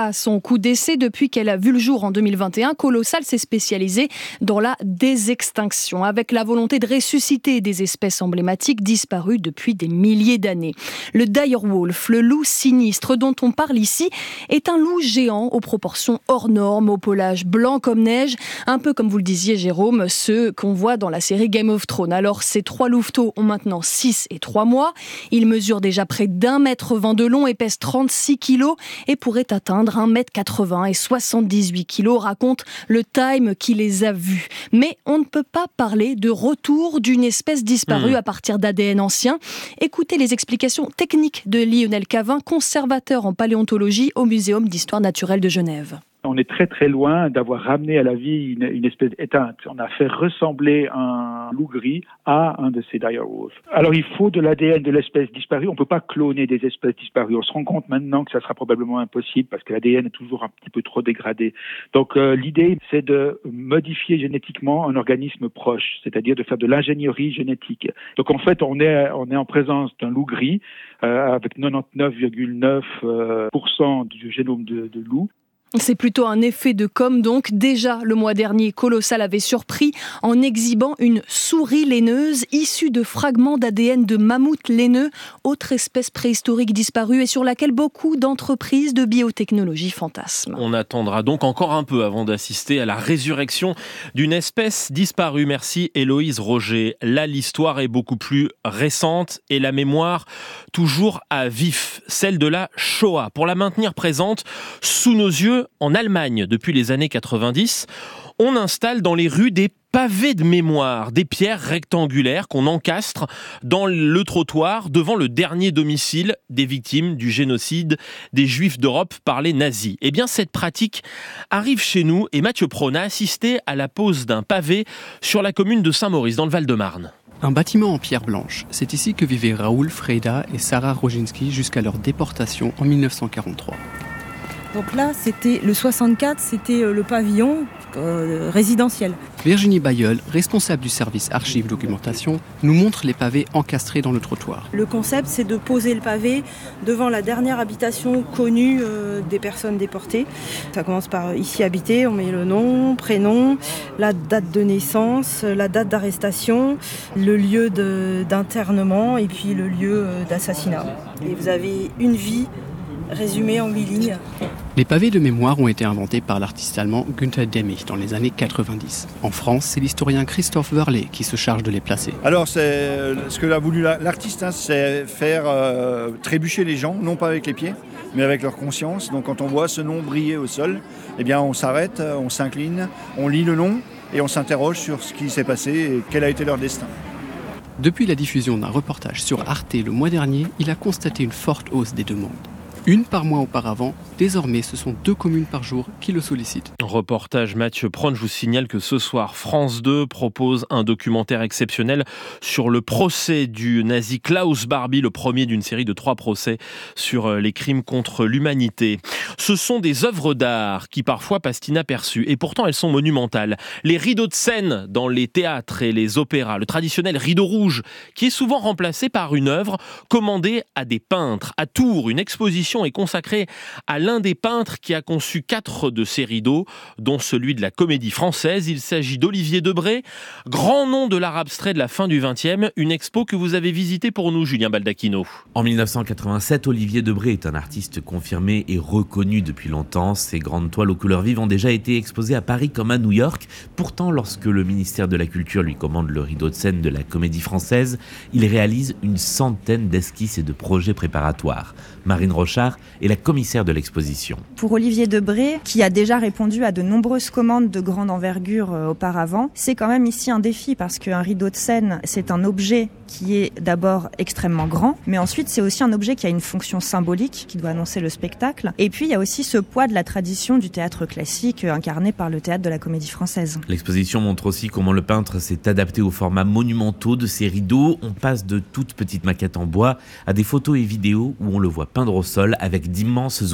à son coup d'essai depuis qu'elle a vu le jour en deux mille vingt et un. Colossal s'est spécialisée dans la désextinction, avec la volonté de ressusciter des espèces emblématiques disparues depuis des milliers d'années. Le direwolf, le loup sinistre dont on parle ici, est un loup géant aux proportions hors normes, au pelage blanc comme neige, un peu comme vous le disiez Jérôme, ceux qu'on voit dans la série Game of Thrones. Alors ces trois louveteaux ont maintenant six et trois mois, ils mesurent déjà près d'un mètre vingt de long et pèsent trente-six kilos et pourraient atteindre un mètre quatre-vingts et soixante-dix-huit kilos, raconte le Time qui les a vus. Mais on ne peut pas parler de retour d'une espèce disparue mmh. à partir d'A D N ancien. Écoutez les explications techniques de Lionel Cavin, conservateur en paléontologie au Muséum d'histoire naturelle de Genève. On est très très loin d'avoir ramené à la vie une, une espèce éteinte. On a fait ressembler un loup gris à un de ces direwolves. Alors il faut de l'A D N de l'espèce disparue. On ne peut pas cloner des espèces disparues. On se rend compte maintenant que ça sera probablement impossible parce que l'A D N est toujours un petit peu trop dégradé. Donc euh, l'idée c'est de modifier génétiquement un organisme proche, c'est-à-dire de faire de l'ingénierie génétique. Donc en fait on est on est en présence d'un loup gris euh, avec quatre-vingt-dix-neuf virgule neuf pour cent du génome de, de loup. C'est plutôt un effet de com' donc. Déjà, le mois dernier, Colossal avait surpris en exhibant une souris laineuse issue de fragments d'A D N de mammouth laineux, autre espèce préhistorique disparue et sur laquelle beaucoup d'entreprises de biotechnologie fantasment. On attendra donc encore un peu avant d'assister à la résurrection d'une espèce disparue. Merci Héloïse Roger. Là, l'histoire est beaucoup plus récente et la mémoire toujours à vif, celle de la Shoah. Pour la maintenir présente sous nos yeux, en Allemagne, depuis les années quatre-vingt-dix, on installe dans les rues des pavés de mémoire, des pierres rectangulaires qu'on encastre dans le trottoir devant le dernier domicile des victimes du génocide des Juifs d'Europe par les nazis. Eh bien, cette pratique arrive chez nous et Mathieu Praune a assisté à la pose d'un pavé sur la commune de Saint-Maurice, dans le Val-de-Marne. Un bâtiment en pierre blanche. C'est ici que vivaient Raoul Freda et Sarah Roginski jusqu'à leur déportation en mille neuf cent quarante-trois. Donc là, c'était le soixante-quatre, c'était le pavillon euh, résidentiel. Virginie Bayeul, responsable du service archives documentation, nous montre les pavés encastrés dans le trottoir. Le concept, c'est de poser le pavé devant la dernière habitation connue euh, des personnes déportées. Ça commence par ici habité, on met le nom, prénom, la date de naissance, la date d'arrestation, le lieu de, d'internement et puis le lieu d'assassinat. Et vous avez une vie résumé en huit lignes. Les pavés de mémoire ont été inventés par l'artiste allemand Günther Demmich dans les années quatre-vingt-dix. En France, c'est l'historien Christophe Wörle qui se charge de les placer. Alors, c'est, ce que a voulu l'artiste, hein, c'est faire euh, trébucher les gens, non pas avec les pieds, mais avec leur conscience. Donc quand on voit ce nom briller au sol, eh bien, on s'arrête, on s'incline, on lit le nom et on s'interroge sur ce qui s'est passé et quel a été leur destin. Depuis la diffusion d'un reportage sur Arte le mois dernier, il a constaté une forte hausse des demandes. Une par mois auparavant, désormais ce sont deux communes par jour qui le sollicitent. Reportage Mathieu Praune, je vous signale que ce soir France deux propose un documentaire exceptionnel sur le procès du nazi Klaus Barbie, le premier d'une série de trois procès sur les crimes contre l'humanité. Ce sont des œuvres d'art qui parfois passent inaperçues et pourtant elles sont monumentales. Les rideaux de scène dans les théâtres et les opéras, le traditionnel rideau rouge qui est souvent remplacé par une œuvre commandée à des peintres. À Tours, une exposition est consacrée à l'un des peintres qui a conçu quatre de ces rideaux, dont celui de la Comédie Française. Il s'agit d'Olivier Debré, grand nom de l'art abstrait de la fin du vingtième, une expo que vous avez visitée pour nous, Julien Baldacchino. En mille neuf cent quatre-vingt-sept, Olivier Debré est un artiste confirmé et reconnu depuis longtemps. Ses grandes toiles aux couleurs vives ont déjà été exposées à Paris comme à New York. Pourtant, lorsque le ministère de la Culture lui commande le rideau de scène de la Comédie Française, il réalise une centaine d'esquisses et de projets préparatoires. Marine Rochard est la commissaire de l'exposition. Pour Olivier Debré, qui a déjà répondu à de nombreuses commandes de grande envergure euh, auparavant, c'est quand même ici un défi parce qu'un rideau de scène, c'est un objet qui est d'abord extrêmement grand, mais ensuite c'est aussi un objet qui a une fonction symbolique, qui doit annoncer le spectacle. Et puis il y a aussi ce poids de la tradition du théâtre classique euh, incarné par le théâtre de la Comédie Française. L'exposition montre aussi comment le peintre s'est adapté aux formats monumentaux de ces rideaux. On passe de toutes petites maquettes en bois à des photos et vidéos où on le voit peindre au sol avec d'immenses outils.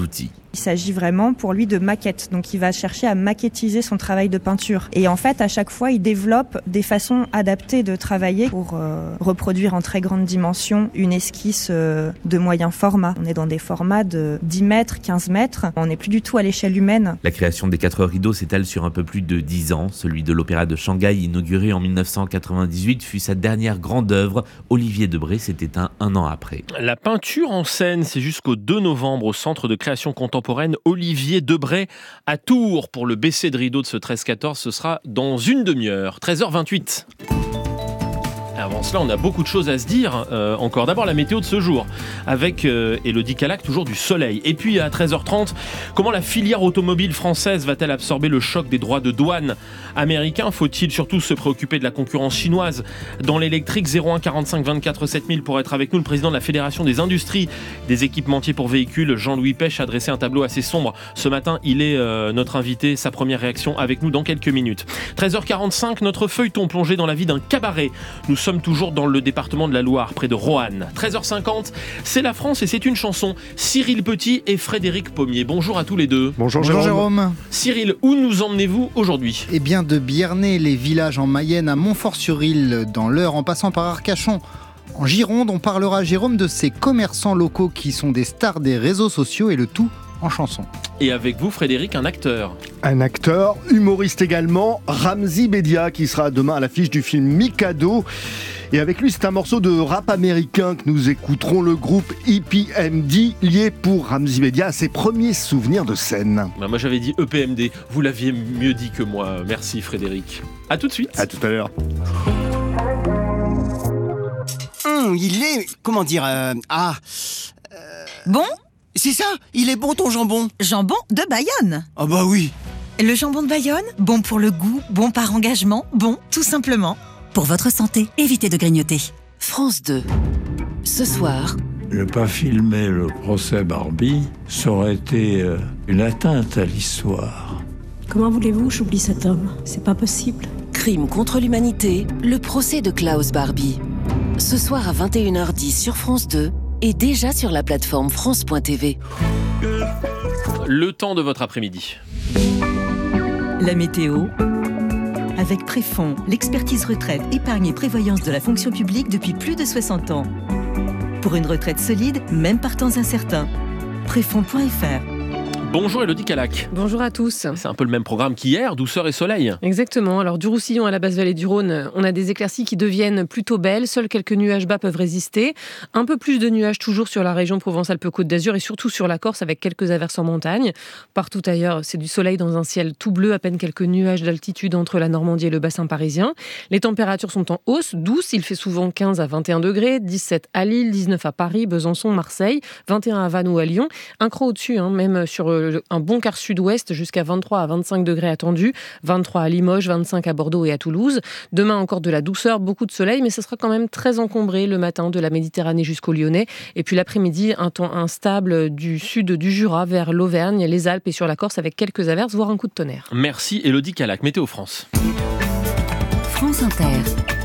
Il s'agit vraiment pour lui de maquettes, donc il va chercher à maquettiser son travail de peinture. Et en fait, à chaque fois, il développe des façons adaptées de travailler pour euh, reproduire en très grande dimension une esquisse euh, de moyen format. On est dans des formats de dix mètres, quinze mètres, on n'est plus du tout à l'échelle humaine. La création des quatre rideaux s'étale sur un peu plus de dix ans. Celui de l'Opéra de Shanghai, inauguré en mille neuf cent quatre-vingt-dix-huit, fut sa dernière grande œuvre. Olivier Debré s'est éteint un an après. La peinture en scène, c'est jusqu'au deux novembre au Centre de création contemporaine Olivier Debré à Tours pour le B C de rideau de ce treize quatorze. Ce sera dans une demi-heure, treize heures vingt-huit. Avant cela, on a beaucoup de choses à se dire. Euh, encore d'abord la météo de ce jour avec euh, Élodie Calac, toujours du soleil. Et puis à treize heures trente, comment la filière automobile française va-t-elle absorber le choc des droits de douane américains ? Faut-il surtout se préoccuper de la concurrence chinoise dans l'électrique ? Zéro un quarante-cinq vingt-quatre sept mille pour être avec nous. Le président de la Fédération des industries des équipementiers pour véhicules, Jean-Louis Pech, a dressé un tableau assez sombre. Ce matin, il est euh, notre invité. Sa première réaction avec nous dans quelques minutes. treize heures quarante-cinq, notre feuilleton plongé dans la vie d'un cabaret. Nous sommes toujours dans le département de la Loire, près de Roanne. treize heures cinquante, c'est la France et c'est une chanson. Cyril Petit et Frédéric Pommier. Bonjour à tous les deux. Bonjour, Bonjour Jérôme. Jérôme. Cyril, où nous emmenez-vous aujourd'hui ? Eh bien de Biernay, les villages en Mayenne, à Montfort-sur-Île, dans l'Eure, en passant par Arcachon. En Gironde, on parlera, Jérôme, de ces commerçants locaux qui sont des stars des réseaux sociaux et le tout en chanson. Et avec vous, Frédéric, un acteur. Un acteur, humoriste également, Ramzy Bedia, qui sera demain à l'affiche du film Mikado. Et avec lui, c'est un morceau de rap américain que nous écouterons, le groupe E P M D, lié pour Ramzy Bedia à ses premiers souvenirs de scène. Bah moi, j'avais dit E P M D. Vous l'aviez mieux dit que moi. Merci, Frédéric. À tout de suite. À tout à l'heure. Hum, il est... Comment dire euh, Ah... Euh... Bon ? C'est ça, il est bon ton jambon. Jambon de Bayonne. Ah bah oui. Le jambon de Bayonne, bon pour le goût, bon par engagement, bon tout simplement. Pour votre santé, évitez de grignoter. France deux. Ce soir... Ne pas filmer le procès Barbie, ça aurait été euh, une atteinte à l'histoire. Comment voulez-vous j'oublie cet homme ? C'est pas possible. Crime contre l'humanité, le procès de Klaus Barbie. Ce soir à vingt et une heures dix sur France deux et déjà sur la plateforme France point T V. Le temps de votre après-midi. La météo avec Préfonds, l'expertise retraite, épargne et prévoyance de la fonction publique depuis plus de soixante ans. Pour une retraite solide, même par temps incertains. Préfonds point F R. Bonjour Élodie Calac. Bonjour à tous. C'est un peu le même programme qu'hier, douceur et soleil. Exactement. Alors du Roussillon à la basse vallée du Rhône, on a des éclaircies qui deviennent plutôt belles. Seuls quelques nuages bas peuvent résister. Un peu plus de nuages toujours sur la région Provence-Alpes-Côte d'Azur et surtout sur la Corse avec quelques averses en montagne. Partout ailleurs, c'est du soleil dans un ciel tout bleu, à peine quelques nuages d'altitude entre la Normandie et le bassin parisien. Les températures sont en hausse, douces. Il fait souvent quinze à vingt et un degrés, dix-sept à Lille, dix-neuf à Paris, Besançon, Marseille, vingt et un à Vannes ou à Lyon. Un cran au-dessus, hein, même sur un bon quart sud-ouest, jusqu'à vingt-trois à vingt-cinq degrés attendus, vingt-trois à Limoges, vingt-cinq à Bordeaux et à Toulouse. Demain, encore de la douceur, beaucoup de soleil, mais ce sera quand même très encombré le matin de la Méditerranée jusqu'au Lyonnais. Et puis l'après-midi, un temps instable du sud du Jura vers l'Auvergne, les Alpes et sur la Corse avec quelques averses, voire un coup de tonnerre. Merci Élodie Calac, Météo France. France Inter.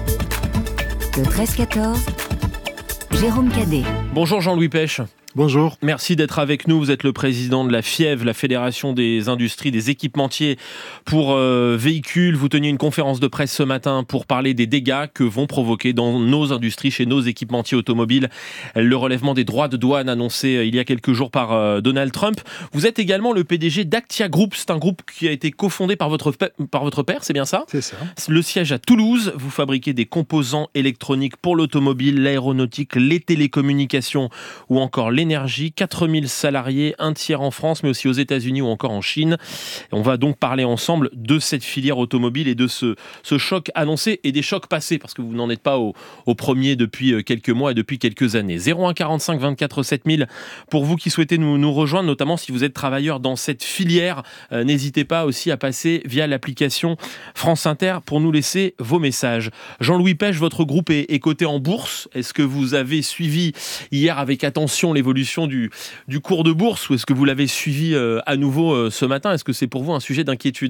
Le treize quatorze, Jérôme Cadet. Bonjour Jean-Louis Pech. Bonjour. Merci d'être avec nous. Vous êtes le président de la FIEV, la Fédération des industries des équipementiers pour euh, véhicules. Vous teniez une conférence de presse ce matin pour parler des dégâts que vont provoquer dans nos industries, chez nos équipementiers automobiles, le relèvement des droits de douane annoncé euh, il y a quelques jours par euh, Donald Trump. Vous êtes également le P D G d'Actia Group. C'est un groupe qui a été cofondé par votre, par votre père, c'est bien ça ? C'est ça. Le siège à Toulouse. Vous fabriquez des composants électroniques pour l'automobile, l'aéronautique, les télécommunications ou encore les énergie, quatre mille salariés, un tiers en France, mais aussi aux États-Unis ou encore en Chine. Et on va donc parler ensemble de cette filière automobile et de ce, ce choc annoncé et des chocs passés, parce que vous n'en êtes pas au, au premier depuis quelques mois et depuis quelques années. zéro un quarante-cinq vingt-quatre sept mille pour vous qui souhaitez nous, nous rejoindre, notamment si vous êtes travailleur dans cette filière. Euh, n'hésitez pas aussi à passer via l'application France Inter pour nous laisser vos messages. Jean-Louis Pech, votre groupe est, est coté en bourse. Est-ce que vous avez suivi hier avec attention l'évolution Du, du cours de bourse ou est-ce que vous l'avez suivi euh, à nouveau euh, ce matin ? Est-ce que c'est pour vous un sujet d'inquiétude ?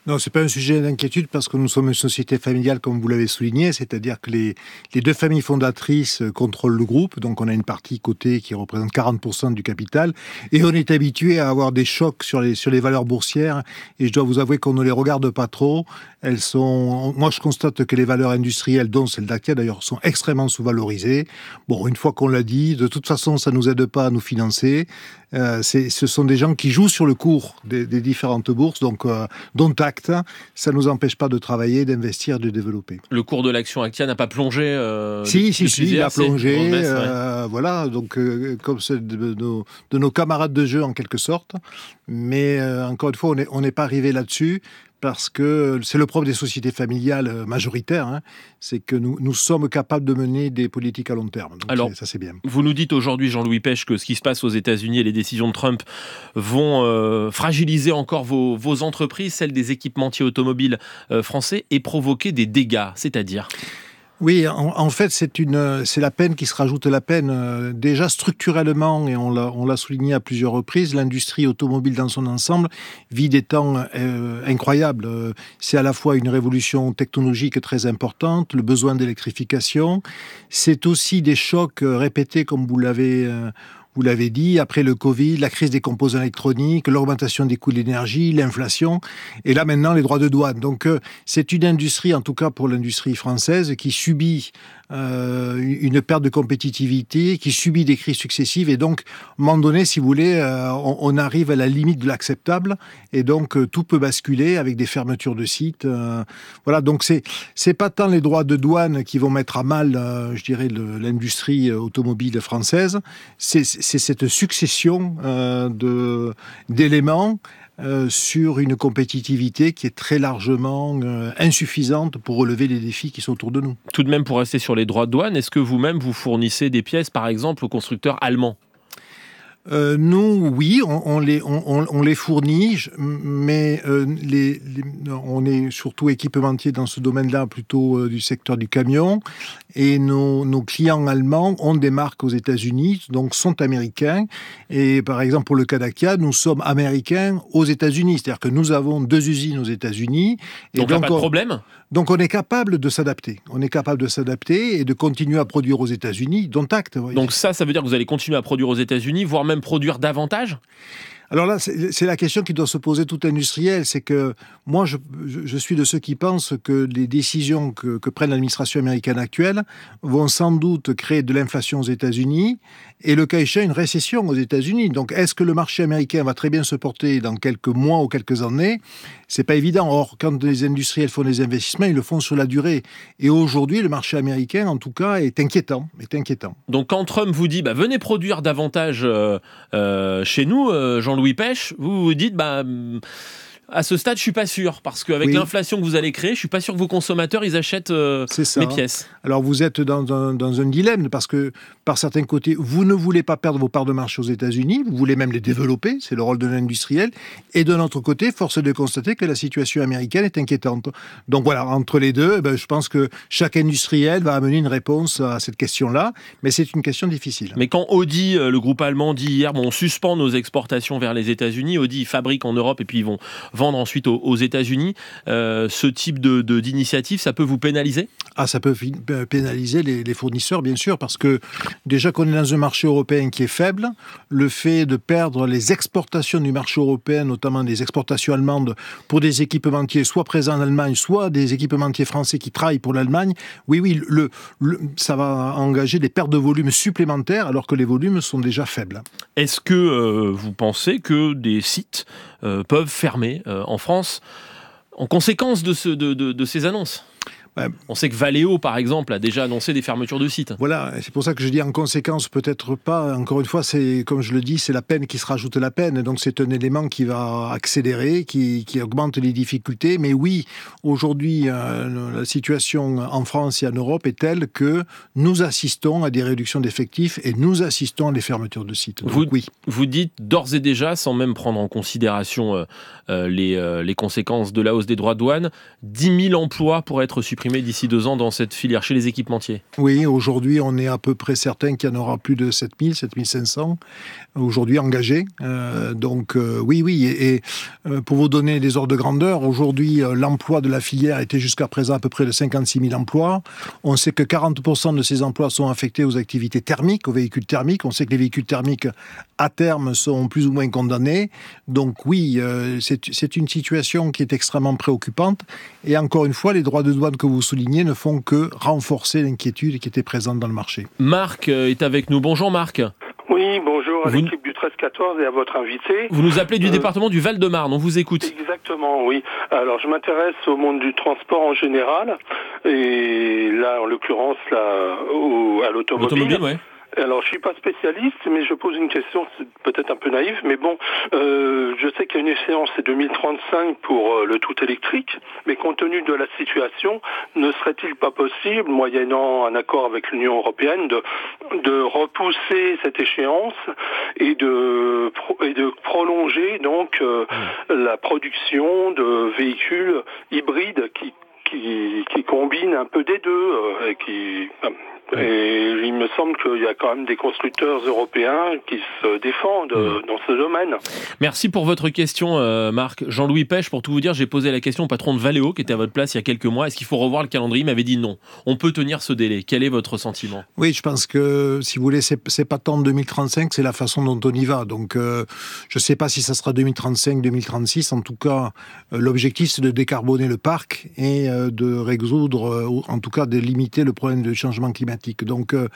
Non, ce n'est pas un sujet d'inquiétude parce que nous sommes une société familiale, comme vous l'avez souligné, c'est-à-dire que les, les deux familles fondatrices contrôlent le groupe, donc on a une partie cotée qui représente quarante pour cent du capital, et on est habitué à avoir des chocs sur les, sur les valeurs boursières, et je dois vous avouer qu'on ne les regarde pas trop. Elles sont, moi je constate que les valeurs industrielles, dont celle d'Actia d'ailleurs, sont extrêmement sous-valorisées. Bon, une fois qu'on l'a dit, de toute façon ça ne nous aide pas à nous financer. Euh, c'est, ce sont des gens qui jouent sur le cours des, des différentes bourses, donc euh, dont Acte, ça ne nous empêche pas de travailler, d'investir, de développer. Le cours de l'action Actia n'a pas plongé euh, Si, depuis, si, si, il a plongé. Baisse, euh, ouais. Voilà, donc euh, comme c'est de, de, nos, de nos camarades de jeu en quelque sorte. Mais euh, encore une fois, on n'est pas arrivé là-dessus. Parce que c'est le propre des sociétés familiales majoritaires, hein, c'est que nous, nous sommes capables de mener des politiques à long terme. Donc Alors, c'est, ça c'est bien. Vous nous dites aujourd'hui, Jean-Louis Pech, que ce qui se passe aux États-Unis et les décisions de Trump vont euh, fragiliser encore vos, vos entreprises, celles des équipementiers automobiles euh, français, et provoquer des dégâts, c'est-à-dire ? Oui, en, en fait, c'est, une, c'est la peine qui se rajoute à la peine. Euh, déjà, structurellement, et on l'a, on l'a souligné à plusieurs reprises, l'industrie automobile dans son ensemble vit des temps euh, incroyables. Euh, c'est à la fois une révolution technologique très importante, le besoin d'électrification. C'est aussi des chocs répétés, comme vous l'avez... Euh, Vous l'avez dit, après le Covid, la crise des composants électroniques, l'augmentation des coûts de l'énergie, l'inflation, et là maintenant les droits de douane. Donc euh, c'est une industrie, en tout cas pour l'industrie française, qui subit euh, une perte de compétitivité, qui subit des crises successives, et donc à un moment donné, si vous voulez, euh, on, on arrive à la limite de l'acceptable, et donc euh, tout peut basculer avec des fermetures de sites. Euh, voilà, donc c'est c'est pas tant les droits de douane qui vont mettre à mal, euh, je dirais, le, l'industrie automobile française, c'est c'est cette succession euh, de, d'éléments euh, sur une compétitivité qui est très largement euh, insuffisante pour relever les défis qui sont autour de nous. Tout de même, pour rester sur les droits de douane, est-ce que vous-même vous fournissez des pièces, par exemple, aux constructeurs allemands ? Euh, nous, oui, on, on, les, on, on les fournit, mais euh, les, les, on est surtout équipementier dans ce domaine-là, plutôt euh, du secteur du camion. Et nos, nos clients allemands ont des marques aux États-Unis, donc sont américains. Et par exemple, pour le cas d'Actia, nous sommes américains aux États-Unis. C'est-à-dire que nous avons deux usines aux États-Unis. Et donc, donc pas de problème ? Donc on est capable de s'adapter. On est capable de s'adapter et de continuer à produire aux États-Unis, dont acte. Voyez. Donc ça, ça veut dire que vous allez continuer à produire aux États-Unis, voire même produire davantage ? Alors là, c'est, c'est la question qui doit se poser tout industriel. C'est que moi, je, je suis de ceux qui pensent que les décisions que, que prenne l'administration américaine actuelle vont sans doute créer de l'inflation aux États-Unis et le cas échéant une récession aux États-Unis. Donc, est-ce que le marché américain va très bien se porter dans quelques mois ou quelques années ? C'est pas évident. Or, quand les industriels font des investissements, ils le font sur la durée. Et aujourd'hui, le marché américain, en tout cas, est inquiétant. Est inquiétant. Donc, quand Trump vous dit bah, « venez produire davantage euh, euh, chez nous, euh, Jean-Louis Pech », vous vous dites bah, « à ce stade, je suis pas sûr, parce qu'avec oui. l'inflation que vous allez créer, je suis pas sûr que vos consommateurs, ils achètent euh, mes pièces. » Alors, vous êtes dans un, dans un dilemme, parce que, par certains côtés, vous ne voulez pas perdre vos parts de marché aux États-Unis, vous voulez même les développer, c'est le rôle de l'industriel, et de l'autre côté, force est de constater que la situation américaine est inquiétante. Donc voilà, entre les deux, eh ben, je pense que chaque industriel va amener une réponse à cette question-là, mais c'est une question difficile. Mais quand Audi, le groupe allemand, dit hier, bon, on suspend nos exportations vers les États-Unis, Audi, ils fabriquent en Europe, et puis ils vont vendre ensuite aux, aux États-Unis, euh, ce type de, de, d'initiative, ça peut vous pénaliser ? Ah, ça peut fi- pénaliser les, les fournisseurs, bien sûr, parce que déjà qu'on est dans un marché européen qui est faible, le fait de perdre les exportations du marché européen, notamment des exportations allemandes, pour des équipementiers soit présents en Allemagne, soit des équipementiers français qui travaillent pour l'Allemagne, oui, oui, le, le, ça va engager des pertes de volume supplémentaires, alors que les volumes sont déjà faibles. Est-ce que euh, vous pensez que des sites euh, peuvent fermer euh, en France en conséquence de, ce, de, de, de ces annonces ? Ouais. On sait que Valeo, par exemple, a déjà annoncé des fermetures de sites. Voilà, c'est pour ça que je dis en conséquence, peut-être pas. Encore une fois, c'est comme je le dis, c'est la peine qui se rajoute à la peine. Donc c'est un élément qui va accélérer, qui, qui augmente les difficultés. Mais oui, aujourd'hui, euh, la situation en France et en Europe est telle que nous assistons à des réductions d'effectifs et nous assistons à des fermetures de sites. Donc, vous, oui. vous dites d'ores et déjà, sans même prendre en considération euh, les, euh, les conséquences de la hausse des droits de douane, dix mille emplois pourraient être supprimés. supprimés d'ici deux ans dans cette filière, chez les équipementiers. Oui, aujourd'hui, on est à peu près certain qu'il y en aura plus de sept mille, sept mille cinq cents aujourd'hui engagés. Euh, donc euh, oui, oui. Et, et euh, pour vous donner des ordres de grandeur, aujourd'hui, euh, l'emploi de la filière était jusqu'à présent à peu près de cinquante-six mille emplois. On sait que quarante pour cent de ces emplois sont affectés aux activités thermiques, aux véhicules thermiques. On sait que les véhicules thermiques, à terme, sont plus ou moins condamnés. Donc oui, euh, c'est, c'est une situation qui est extrêmement préoccupante. Et encore une fois, les droits de douane que vous soulignez ne font que renforcer l'inquiétude qui était présente dans le marché. Marc est avec nous. Bonjour Marc. Oui, bonjour à vous... l'équipe du treize quatorze et à votre invité. Vous nous appelez du euh... département du Val-de-Marne, on vous écoute. Exactement, oui. Alors je m'intéresse au monde du transport en général, et là en l'occurrence là, au... à l'automobile. L'automobile, ouais. Alors, je suis pas spécialiste, mais je pose une question, c'est peut-être un peu naïve, mais bon, euh, je sais qu'il y a une échéance, c'est deux mille trente-cinq pour euh, le tout électrique, mais compte tenu de la situation, ne serait-il pas possible, moyennant un accord avec l'Union européenne, de, de repousser cette échéance et de, et de prolonger donc euh, la production de véhicules hybrides qui, qui, qui combinent un peu des deux, euh, et qui... Euh, Et il me semble qu'il y a quand même des constructeurs européens qui se défendent mmh. dans ce domaine. Merci pour votre question, euh, Marc. Jean-Louis Pêche, pour tout vous dire, j'ai posé la question au patron de Valeo, qui était à votre place il y a quelques mois. Est-ce qu'il faut revoir le calendrier ? Il m'avait dit non. On peut tenir ce délai. Quel est votre sentiment ? Oui, je pense que, si vous voulez, c'est, c'est pas tant deux mille trente-cinq, c'est la façon dont on y va. Donc, euh, je ne sais pas si ça sera deux mille trente-cinq, deux mille trente-six. En tout cas, euh, l'objectif, c'est de décarboner le parc et euh, de résoudre, euh, en tout cas, de limiter le problème du changement climatique. Donc, euh,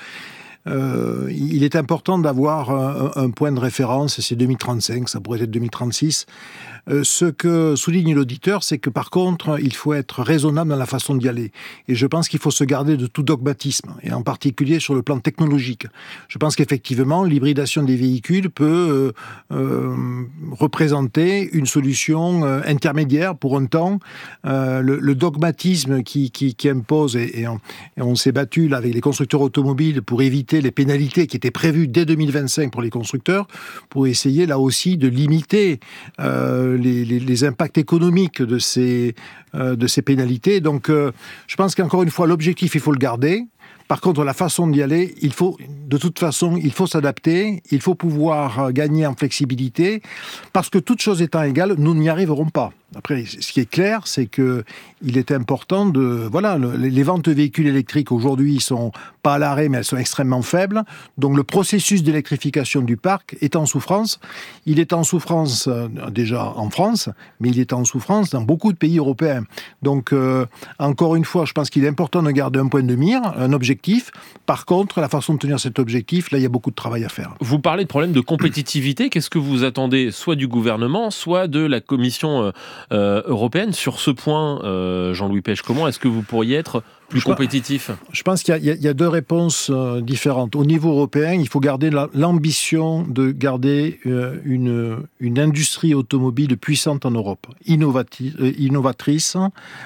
euh, il est important d'avoir un, un point de référence, c'est deux mille trente-cinq, ça pourrait être deux mille trente-six. Euh, ce que souligne l'auditeur, c'est que par contre, il faut être raisonnable dans la façon d'y aller. Et je pense qu'il faut se garder de tout dogmatisme, et en particulier sur le plan technologique. Je pense qu'effectivement, l'hybridation des véhicules peut euh, euh, représenter une solution euh, intermédiaire pour un temps. Euh, le, le dogmatisme qui, qui, qui impose, et, et, on, et on s'est battu là avec les constructeurs automobiles pour éviter les pénalités qui étaient prévues dès deux mille vingt-cinq pour les constructeurs, pour essayer là aussi de limiter euh, Les, les, les impacts économiques de ces, euh, de ces pénalités. Donc, euh, je pense qu'encore une fois, l'objectif, il faut le garder. Par contre, la façon d'y aller, il faut, de toute façon, il faut s'adapter, il faut pouvoir gagner en flexibilité, parce que toutes choses étant égales, nous n'y arriverons pas. Après, ce qui est clair, c'est que il est important de... Voilà, le, les ventes de véhicules électriques, aujourd'hui, sont pas à l'arrêt, mais elles sont extrêmement faibles. Donc, le processus d'électrification du parc est en souffrance. Il est en souffrance, euh, déjà en France, mais il est en souffrance dans beaucoup de pays européens. Donc, euh, encore une fois, je pense qu'il est important de garder un point de mire, un objectif. Par contre, la façon de tenir cet objectif, là, il y a beaucoup de travail à faire. Vous parlez de problème de compétitivité. Qu'est-ce que vous attendez, soit du gouvernement, soit de la Commission euh, euh, européenne sur ce point, euh, Jean-Louis Pêche? Comment est-ce que vous pourriez être plus je compétitif? Je pense qu'il y a, il y a deux réponses euh, différentes. Au niveau européen, il faut garder la, l'ambition de garder euh, une, une industrie automobile puissante en Europe, innovati- euh, innovatrice,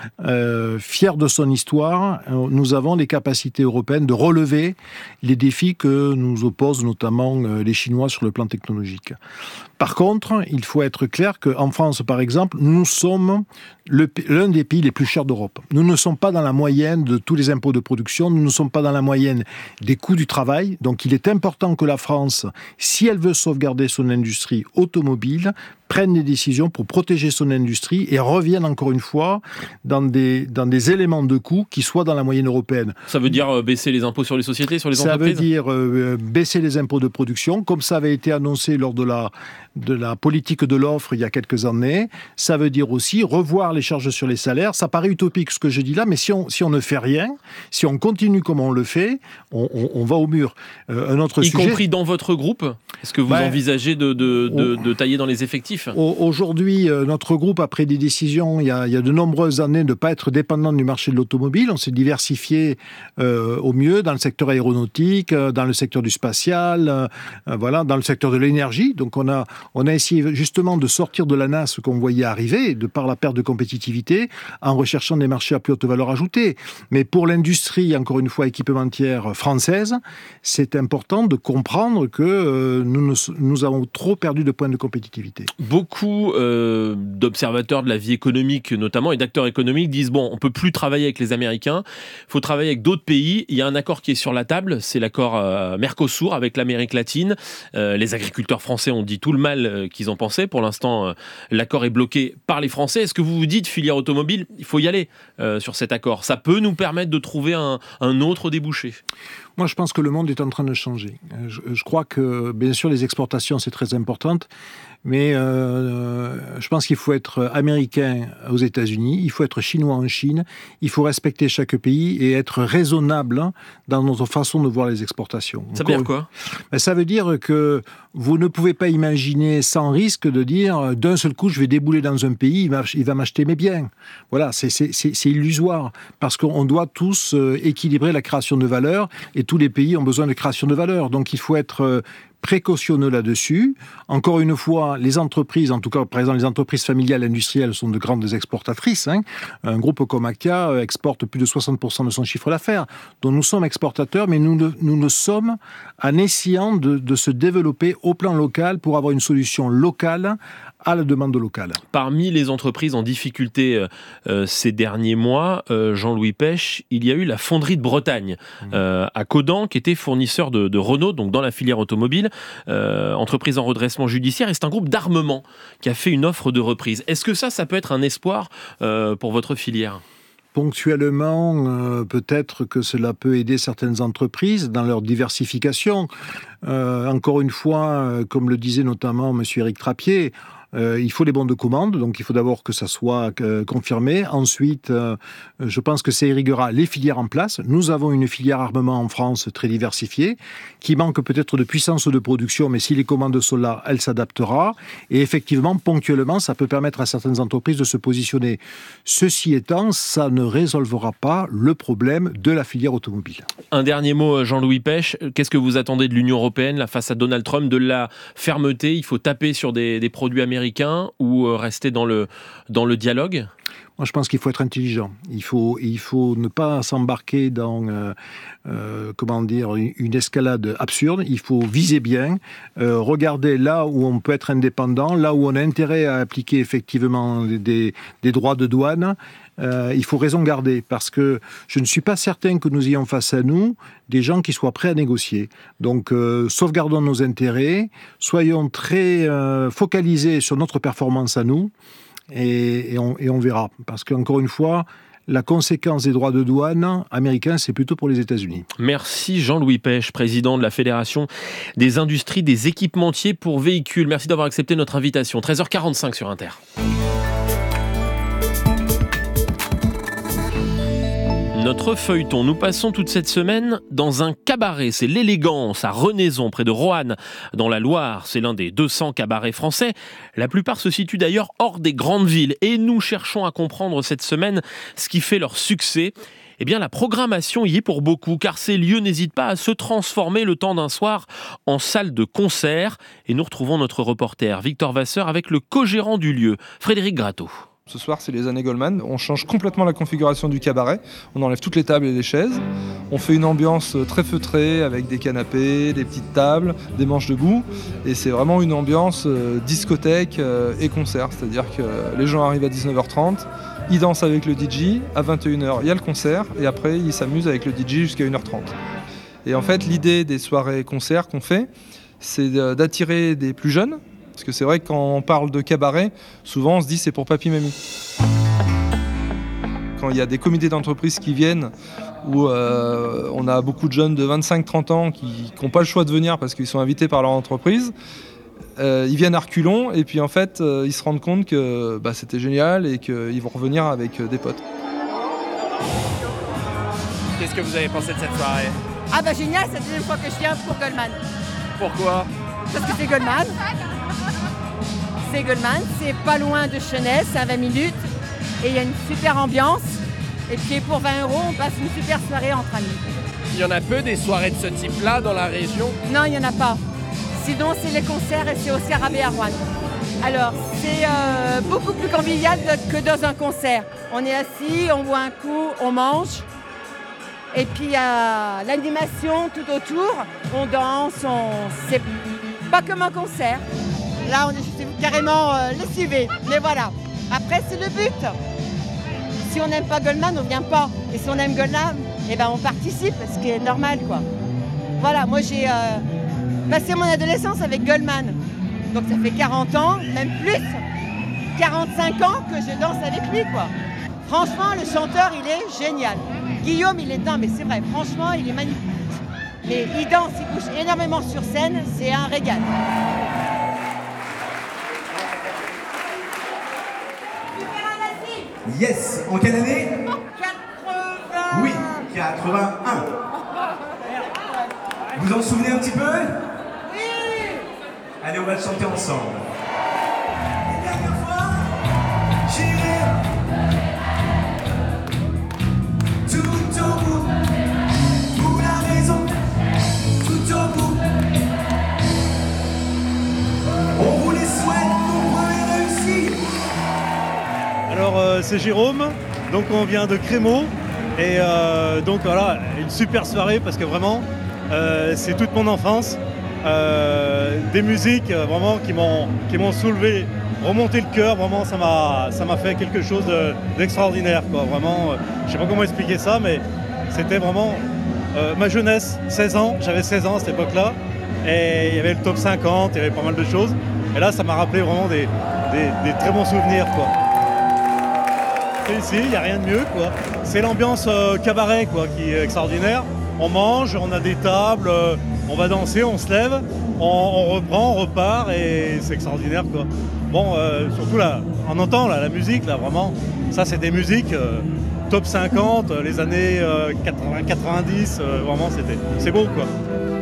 euh, fière de son histoire. Nous avons les capacités européennes de relever les défis que nous opposent notamment euh, les Chinois sur le plan technologique. Par contre, il faut être clair qu'en France, par exemple, nous sommes le, l'un des pays les plus chers d'Europe. Nous ne sommes pas dans la moyenne de tous les impôts de production, nous ne sommes pas dans la moyenne des coûts du travail. Donc il est important que la France, si elle veut sauvegarder son industrie automobile, prenne des décisions pour protéger son industrie et revienne encore une fois dans des, dans des éléments de coût qui soient dans la moyenne européenne. Ça veut dire euh, baisser les impôts sur les sociétés, sur les ça entreprises? Ça veut dire euh, baisser les impôts de production, comme ça avait été annoncé lors de la, de la politique de l'offre il y a quelques années. Ça veut dire aussi revoir les charges sur les salaires. Ça paraît utopique ce que je dis là, mais si on, si on ne fait rien, si on continue comme on le fait, on, on, on va au mur. Euh, un autre y sujet... compris dans votre groupe? Est-ce que vous ben, envisagez de, de, de, de tailler dans les effectifs? Aujourd'hui, notre groupe a pris des décisions il y a, il y a de nombreuses années de ne pas être dépendant du marché de l'automobile. On s'est diversifié euh, au mieux dans le secteur aéronautique, dans le secteur du spatial, euh, voilà, dans le secteur de l'énergie. Donc on a, on a essayé justement de sortir de la nasse qu'on voyait arriver, de par la perte de compétitivité, en recherchant des marchés à plus haute valeur ajoutée. Mais pour l'industrie, encore une fois, équipementière française, c'est important de comprendre que euh, nous, nous avons trop perdu de points de compétitivité. beaucoup euh, d'observateurs de la vie économique notamment et d'acteurs économiques disent bon, on peut plus travailler avec les Américains, il faut travailler avec d'autres pays. Il y a un accord qui est sur la table, c'est l'accord euh, Mercosur avec l'Amérique latine. Euh, les agriculteurs français ont dit tout le mal euh, qu'ils en pensaient. Pour l'instant, euh, l'accord est bloqué par les Français. Est-ce que vous vous dites, filière automobile, il faut y aller euh, sur cet accord? Ça peut nous permettre de trouver un, un autre débouché? Moi, je pense que le monde est en train de changer. Je, je crois que, bien sûr, les exportations, c'est très important, mais euh, je pense qu'il faut être américain aux États-Unis, il faut être chinois en Chine, il faut respecter chaque pays et être raisonnable dans notre façon de voir les exportations. Ça veut dire quoi? Ben, ça veut dire que vous ne pouvez pas imaginer sans risque de dire d'un seul coup, je vais débouler dans un pays, il va, il va m'acheter mes biens. Voilà, c'est, c'est, c'est, c'est illusoire, parce qu'on doit tous équilibrer la création de valeur et tous les pays ont besoin de création de valeur. Donc il faut être précautionneux là-dessus. Encore une fois, les entreprises, en tout cas par exemple les entreprises familiales industrielles sont de grandes exportatrices. Hein. Un groupe comme Akia exporte plus de soixante pour cent de son chiffre d'affaires. Donc nous sommes exportateurs, mais nous ne, nous ne sommes en essayant de, de se développer au plan local pour avoir une solution locale à la demande locale. Parmi les entreprises en difficulté euh, ces derniers mois, euh, Jean-Louis Pech, il y a eu la fonderie de Bretagne mmh. euh, à Caudan, qui était fournisseur de, de Renault, donc dans la filière automobile, euh, entreprise en redressement judiciaire, et c'est un groupe d'armement qui a fait une offre de reprise. Est-ce que ça, ça peut être un espoir euh, pour votre filière ? Ponctuellement, euh, peut-être que cela peut aider certaines entreprises dans leur diversification. Euh, encore une fois, euh, comme le disait notamment M. Éric Trappier, Euh, il faut les bons de commande, donc il faut d'abord que ça soit euh, confirmé. Ensuite, euh, je pense que ça irriguera les filières en place. Nous avons une filière armement en France très diversifiée, qui manque peut-être de puissance de production, mais si les commandes sont là, elle s'adaptera. Et effectivement, ponctuellement, ça peut permettre à certaines entreprises de se positionner. Ceci étant, ça ne résolvera pas le problème de la filière automobile. Un dernier mot, Jean-Louis Pech. Qu'est-ce que vous attendez de l'Union européenne là, face à Donald Trump? De la fermeté? Il faut taper sur des, des produits américains ou rester dans le, dans le dialogue? Moi, je pense qu'il faut être intelligent. Il faut, il faut ne pas s'embarquer dans, euh, euh, comment dire, une escalade absurde. Il faut viser bien, euh, regarder là où on peut être indépendant, là où on a intérêt à appliquer effectivement des, des droits de douane. Euh, il faut raison garder, parce que je ne suis pas certain que nous ayons face à nous des gens qui soient prêts à négocier. Donc, euh, sauvegardons nos intérêts, soyons très euh, focalisés sur notre performance à nous, et, et, on, et on verra. Parce qu'encore une fois, la conséquence des droits de douane américains, c'est plutôt pour les États-Unis. Merci Jean-Louis Pech, président de la Fédération des industries des équipementiers pour véhicules. Merci d'avoir accepté notre invitation. treize heures quarante-cinq sur Inter. Notre feuilleton, nous passons toute cette semaine dans un cabaret. C'est l'Élégance à Renaison, près de Roanne, dans la Loire. C'est l'un des deux cents cabarets français. La plupart se situent d'ailleurs hors des grandes villes. Et nous cherchons à comprendre cette semaine ce qui fait leur succès. Eh bien, la programmation y est pour beaucoup, car ces lieux n'hésitent pas à se transformer le temps d'un soir en salle de concert. Et nous retrouvons notre reporter Victor Vasseur avec le co-gérant du lieu, Frédéric Gratteau. Ce soir, c'est les années Goldman. On change complètement la configuration du cabaret. On enlève toutes les tables et les chaises. On fait une ambiance très feutrée avec des canapés, des petites tables, des manches debout. Et c'est vraiment une ambiance euh, discothèque euh, et concert. C'est-à-dire que les gens arrivent à dix-neuf heures trente, ils dansent avec le D J. À vingt et une heures, il y a le concert. Et après, ils s'amusent avec le D J jusqu'à une heure trente. Et en fait, l'idée des soirées concerts qu'on fait, c'est d'attirer des plus jeunes. Parce que c'est vrai que quand on parle de cabaret, souvent on se dit c'est pour papy-mamie. Quand il y a des comités d'entreprise qui viennent, où euh, on a beaucoup de jeunes de vingt-cinq trente ans qui n'ont pas le choix de venir parce qu'ils sont invités par leur entreprise, euh, ils viennent à reculons et puis en fait euh, ils se rendent compte que bah, c'était génial et qu'ils vont revenir avec euh, des potes. Qu'est-ce que vous avez pensé de cette soirée? Ah bah génial, c'est la deuxième fois que je viens pour Goldman. Pourquoi? Parce que c'est Goldman. C'est Goldman, c'est pas loin de Chenel, c'est à vingt minutes. Et il y a une super ambiance. Et puis pour vingt euros, on passe une super soirée entre amis. Il y en a peu des soirées de ce type-là dans la région? Non, il n'y en a pas. Sinon, c'est les concerts et c'est au Scarabée à Roanne. Alors, c'est euh, beaucoup plus convivial que dans un concert. On est assis, on boit un coup, on mange. Et puis il y a l'animation tout autour. On danse, on... c'est pas comme un concert. Là, on est carrément euh, lessivé. Mais voilà. Après, c'est le but. Si on n'aime pas Goldman, on ne vient pas. Et si on aime Goldman, eh ben, on participe, ce qui est normal, quoi. Voilà, moi, j'ai euh, passé mon adolescence avec Goldman. Donc, ça fait quarante ans, même plus, quarante-cinq ans que je danse avec lui, quoi. Franchement, le chanteur, il est génial. Guillaume, il est dingue, mais c'est vrai, franchement, il est magnifique. Mais il danse, il bouge énormément sur scène, c'est un régal. Yes. En quelle année? quatre-vingts. Oui, quatre-vingt-un. Vous en souvenez un petit peu? Oui. Allez, on va le chanter ensemble. La dernière fois, j'irai tout au bout, pour la raison, tout au bout. On vous les souhaite, nombreux et réussis. Alors euh, c'est Jérôme, donc on vient de Crémaux et euh, donc voilà, une super soirée parce que vraiment euh, c'est toute mon enfance, euh, des musiques euh, vraiment qui m'ont qui m'ont soulevé, remonté le cœur, vraiment ça m'a ça m'a fait quelque chose de, d'extraordinaire quoi, vraiment, euh, je sais pas comment expliquer ça mais c'était vraiment euh, ma jeunesse, seize ans, j'avais seize ans à cette époque-là et il y avait le top cinquante, il y avait pas mal de choses et là ça m'a rappelé vraiment des, des, des très bons souvenirs quoi. Ici, il n'y a rien de mieux, quoi. C'est l'ambiance euh, cabaret quoi, qui est extraordinaire. On mange, on a des tables, euh, on va danser, on se lève, on, on reprend, on repart et c'est extraordinaire. Quoi. Bon, euh, surtout là, on entend là, la musique, là, vraiment. Ça, c'est des musiques euh, top cinquante, euh, les années euh, quatre-vingts quatre-vingt-dix, euh, vraiment, c'était, c'est beau, quoi.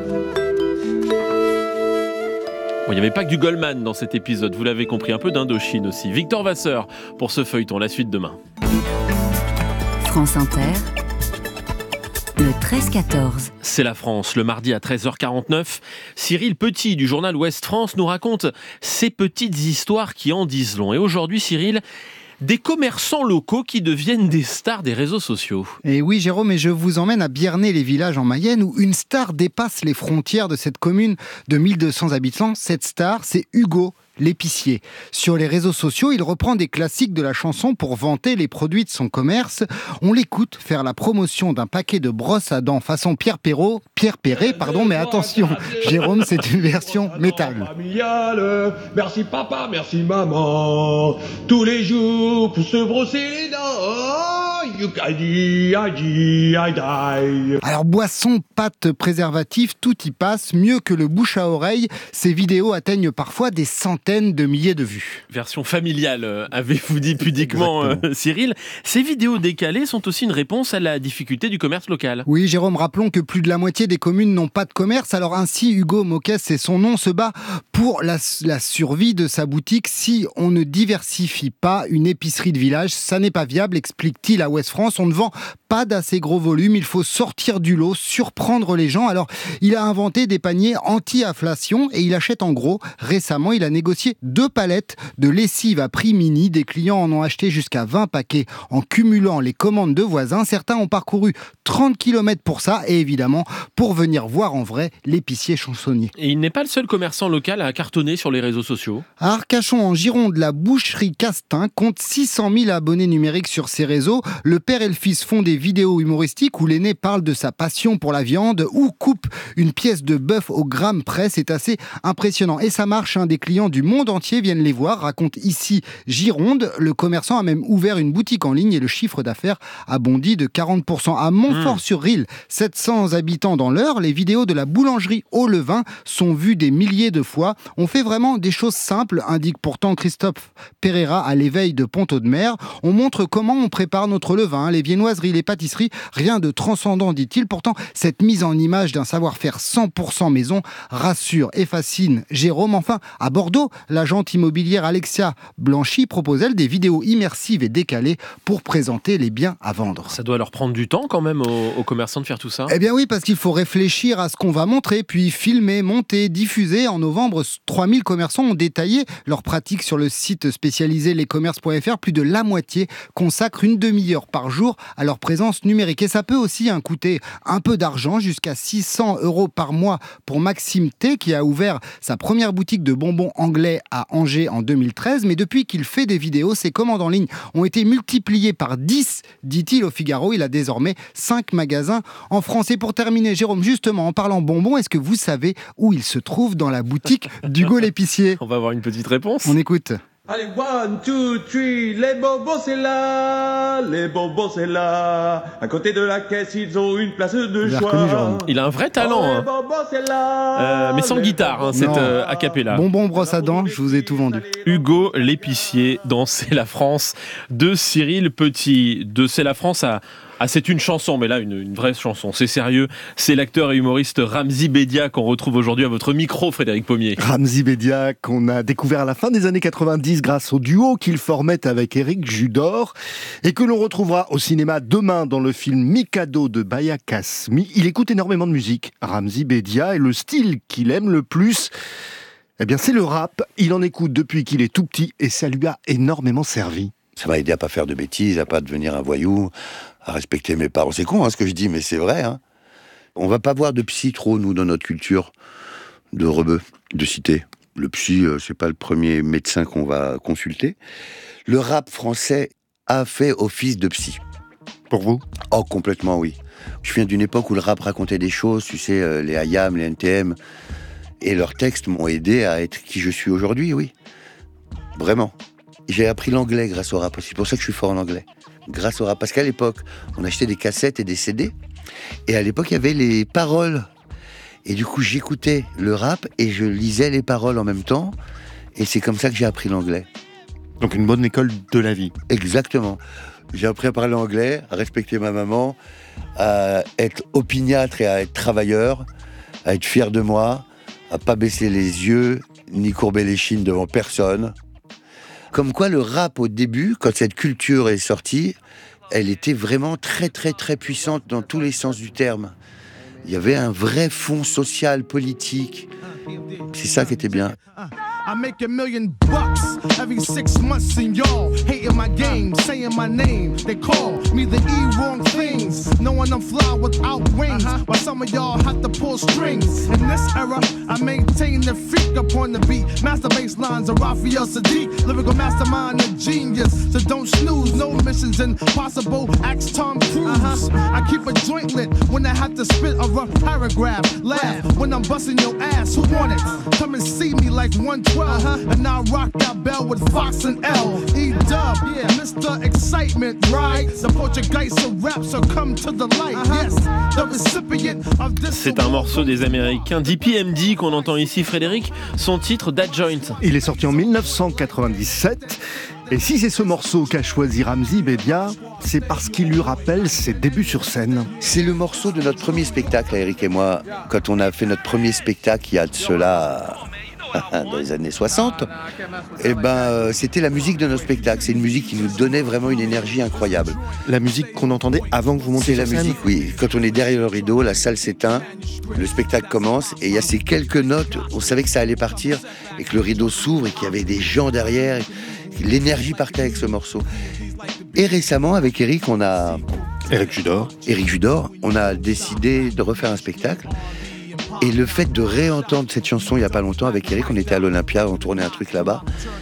Bon, il n'y avait pas que du Goldman dans cet épisode, vous l'avez compris, un peu d'Indochine aussi. Victor Vasseur pour ce feuilleton, la suite demain. France Inter, le treize quatorze. C'est la France, le mardi à treize heures quarante-neuf. Cyril Petit du journal Ouest France nous raconte ces petites histoires qui en disent long. Et aujourd'hui, Cyril, des commerçants locaux qui deviennent des stars des réseaux sociaux. Et oui, Jérôme, et je vous emmène à Biernay-les-Villages en Mayenne où une star dépasse les frontières de cette commune de mille deux cents habitants. Cette star, c'est Hugo, l'épicier. Sur les réseaux sociaux, il reprend des classiques de la chanson pour vanter les produits de son commerce. On l'écoute faire la promotion d'un paquet de brosses à dents façon Pierre Perrault, Pierre Perret, pardon, mais attention, Jérôme, c'est une version métal. Merci papa, merci maman, tous les jours pour se brosser les dents. Alors boisson, pâte, préservatif, tout y passe, mieux que le bouche à oreille. Ces vidéos atteignent parfois des centaines de milliers de vues. Version familiale, euh, avez-vous dit pudiquement euh, Cyril. Ces vidéos décalées sont aussi une réponse à la difficulté du commerce local. Oui, Jérôme, rappelons que plus de la moitié des communes n'ont pas de commerce. Alors ainsi, Hugo Moquès, c'est son nom, se bat pour la, la survie de sa boutique. Si on ne diversifie pas une épicerie de village, ça n'est pas viable, explique-t-il à Ouest France. On ne vend pas d'assez gros volume, il faut sortir du lot, surprendre les gens. Alors, il a inventé des paniers anti-inflation et il achète en gros. Récemment, il a négocié deux palettes de lessive à prix mini. Des clients en ont acheté jusqu'à vingt paquets en cumulant les commandes de voisins. Certains ont parcouru trente kilomètres pour ça et évidemment pour venir voir en vrai l'épicier chansonnier. Et il n'est pas le seul commerçant local à cartonner sur les réseaux sociaux. À Arcachon, en Gironde, la boucherie Castin compte six cent mille abonnés numériques sur ses réseaux. Le père et le fils font des vidéos humoristiques où l'aîné parle de sa passion pour la viande ou coupe une pièce de bœuf au gramme près. C'est assez impressionnant. Et ça marche, hein, des clients du monde entier viennent les voir, raconte ici Gironde. Le commerçant a même ouvert une boutique en ligne et le chiffre d'affaires a bondi de quarante pour cent. À Montfort-sur-Risle, sept cents habitants dans l'heure, les vidéos de la boulangerie au levain sont vues des milliers de fois. On fait vraiment des choses simples, indique pourtant Christophe Pereira à l'éveil de Pont-Audemer. On montre comment on prépare notre levain, les viennoiseries, les pâtisseries, rien de transcendant, dit-il. Pourtant, cette mise en image d'un savoir-faire cent pour cent maison rassure et fascine Jérôme. Enfin, à Bordeaux, l'agente immobilière Alexia Blanchy propose, elle, des vidéos immersives et décalées pour présenter les biens à vendre. Ça doit leur prendre du temps quand même aux, aux commerçants de faire tout ça. Eh bien oui, parce qu'il faut réfléchir à ce qu'on va montrer, puis filmer, monter, diffuser. En novembre, trois mille commerçants ont détaillé leurs pratiques sur le site spécialisé lescommerces point f r. Plus de la moitié consacrent une demi-heure par jour à leur présentation présence numérique. Et ça peut aussi hein, coûter un peu d'argent, jusqu'à six cents euros par mois pour Maxime T, qui a ouvert sa première boutique de bonbons anglais à Angers en deux mille treize. Mais depuis qu'il fait des vidéos, ses commandes en ligne ont été multipliées par dix, dit-il au Figaro. Il a désormais cinq magasins en France. Et pour terminer, Jérôme, justement, en parlant bonbons, est-ce que vous savez où il se trouve dans la boutique d'Hugo l'épicier ? On va avoir une petite réponse. On écoute. Allez, one, two, three, les bonbons c'est là, les bonbons c'est là. À côté de la caisse, ils ont une place de choix. Il a un vrai talent, hein. euh, mais sans guitare, hein, cette euh, a cappella. Bonbon brosse à dents, je vous ai tout vendu. Hugo l'épicier dans C'est la France de Cyril Petit. De C'est la France à Ah, c'est une chanson, mais là, une, une vraie chanson. C'est sérieux. C'est l'acteur et humoriste Ramzy Bedia qu'on retrouve aujourd'hui à votre micro, Frédéric Pommier. Ramzy Bedia, qu'on a découvert à la fin des années quatre-vingt-dix grâce au duo qu'il formait avec Éric Judor et que l'on retrouvera au cinéma demain dans le film Mikado de Baya Kasmi. Il écoute énormément de musique, Ramzy Bedia, et le style qu'il aime le plus, eh bien, c'est le rap. Il en écoute depuis qu'il est tout petit et ça lui a énormément servi. Ça m'a aidé à pas faire de bêtises, à pas devenir un voyou, à respecter mes parents. C'est con hein, ce que je dis, mais c'est vrai. Hein. On va pas voir de psy trop, nous, dans notre culture de rebeu, de cité. Le psy, euh, c'est pas le premier médecin qu'on va consulter. Le rap français a fait office de psy. Pour vous ? Oh, complètement, oui. Je viens d'une époque où le rap racontait des choses, tu sais, euh, les I A M, les N T M, et leurs textes m'ont aidé à être qui je suis aujourd'hui, oui. Vraiment. J'ai appris l'anglais grâce au rap. C'est pour ça que je suis fort en anglais. Grâce au rap. Parce qu'à l'époque, on achetait des cassettes et des C D. Et à l'époque, il y avait les paroles. Et du coup, j'écoutais le rap et je lisais les paroles en même temps. Et c'est comme ça que j'ai appris l'anglais. Donc une bonne école de la vie. Exactement. J'ai appris à parler anglais, à respecter ma maman, à être opiniâtre et à être travailleur, à être fier de moi, à pas baisser les yeux, ni courber les chines devant personne. Comme quoi le rap au début, quand cette culture est sortie, elle était vraiment très très très puissante dans tous les sens du terme. Il y avait un vrai fond social, politique. C'est ça qui était bien. I make a million bucks every six months and y'all hating my game, saying my name. They call me the E wrong things, knowing I'm fly without wings. While some of y'all have to pull strings. In this era, I maintain the freak upon the beat. Master bass lines of Raphael Sadiq, lyrical mastermind and genius. So don't snooze, no missions impossible. Axe Tom Cruise. I keep a joint lit when I have to spit a rough paragraph. Laugh when I'm busting your ass. Who want it? Come and see me like one twelve. Uh-huh. And I rock that bell with Fox and L. E-Dub, yeah, Mister Excitement, right? The Portuguese of rap, so come to the light. Uh-huh. Yes, the recipient of this. C'est un morceau des Américains d'E P M D qu'on entend ici, Frédéric. Son titre, That Joint. Il est sorti en dix-neuf cent quatre-vingt-dix-sept. Et si c'est ce morceau qu'a choisi Ramzy Bedia, c'est parce qu'il lui rappelle ses débuts sur scène. C'est le morceau de notre premier spectacle, Eric et moi, quand on a fait notre premier spectacle il y a de cela dans les années soixante. Et ben, euh, c'était la musique de notre spectacle. C'est une musique qui nous donnait vraiment une énergie incroyable. La musique qu'on entendait avant que vous montiez sur scène ? C'est la musique, oui. Quand on est derrière le rideau, la salle s'éteint, le spectacle commence, et il y a ces quelques notes, on savait que ça allait partir, et que le rideau s'ouvre, et qu'il y avait des gens derrière. L'énergie partait avec ce morceau. Et récemment, avec Eric, on a... Éric Judor. Éric Judor, on a décidé de refaire un spectacle. Et le fait de réentendre cette chanson il n'y a pas longtemps avec Eric, on était à l'Olympia, on tournait un truc là-bas.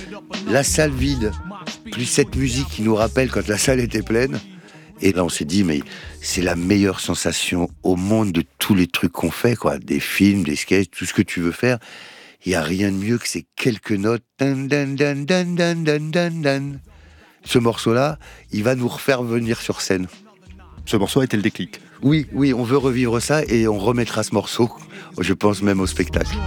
La salle vide, plus cette musique qui nous rappelle quand la salle était pleine. Et là, on s'est dit, mais c'est la meilleure sensation au monde de tous les trucs qu'on fait, quoi. Des films, des sketchs, tout ce que tu veux faire. Il n'y a rien de mieux que ces quelques notes. Dan, dan, dan, dan, dan, dan, dan, dan. Ce morceau-là, il va nous refaire venir sur scène. Ce morceau a été le déclic. Oui, oui, on veut revivre ça et on remettra ce morceau, je pense même au spectacle.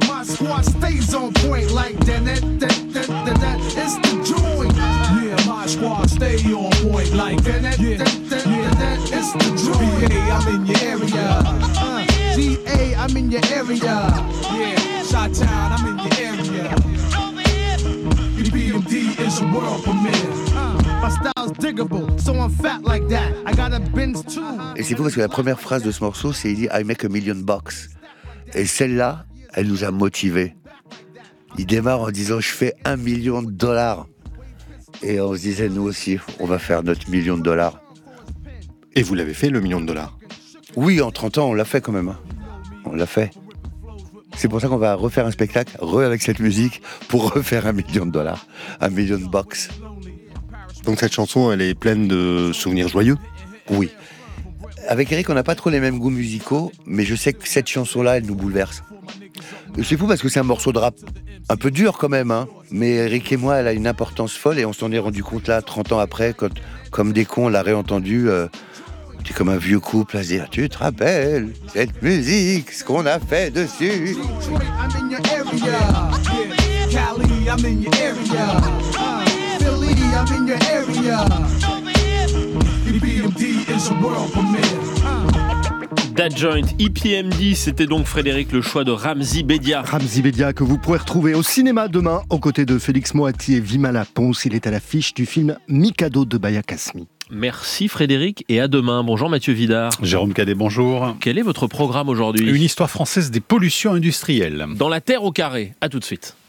Et c'est fou parce que la première phrase de ce morceau, c'est il dit I make a million bucks. Et celle-là, elle nous a motivés. Il démarre en disant je fais un million de dollars. Et on se disait nous aussi, on va faire notre million de dollars. Et vous l'avez fait, le million de dollars? Oui, en trente ans, on l'a fait quand même. Hein. On l'a fait. C'est pour ça qu'on va refaire un spectacle, re avec cette musique, pour refaire un million de dollars, un million de bucks. Donc cette chanson, elle est pleine de souvenirs joyeux? Oui. Avec Eric, on n'a pas trop les mêmes goûts musicaux, mais je sais que cette chanson-là, elle nous bouleverse. C'est fou parce que c'est un morceau de rap un peu dur quand même, hein. Mais Eric et moi, elle a une importance folle et on s'en est rendu compte là, trente ans après, quand, comme des cons, on l'a réentendu. Euh, c'est comme un vieux couple à se dire, tu te rappelles cette musique, ce qu'on a fait dessus. Da Joint, E P M D, c'était donc Frédéric le choix de Ramzy Bedia. Ramzy Bedia que vous pourrez retrouver au cinéma demain aux côtés de Félix Moati et Vimala Ponce. Il est à l'affiche du film Mikado de Baya Kasmi. Merci Frédéric et à demain. Bonjour Mathieu Vidard. Jérôme Cadet, bonjour. Quel est votre programme aujourd'hui? Une histoire française des pollutions industrielles. Dans la terre au carré, à tout de suite.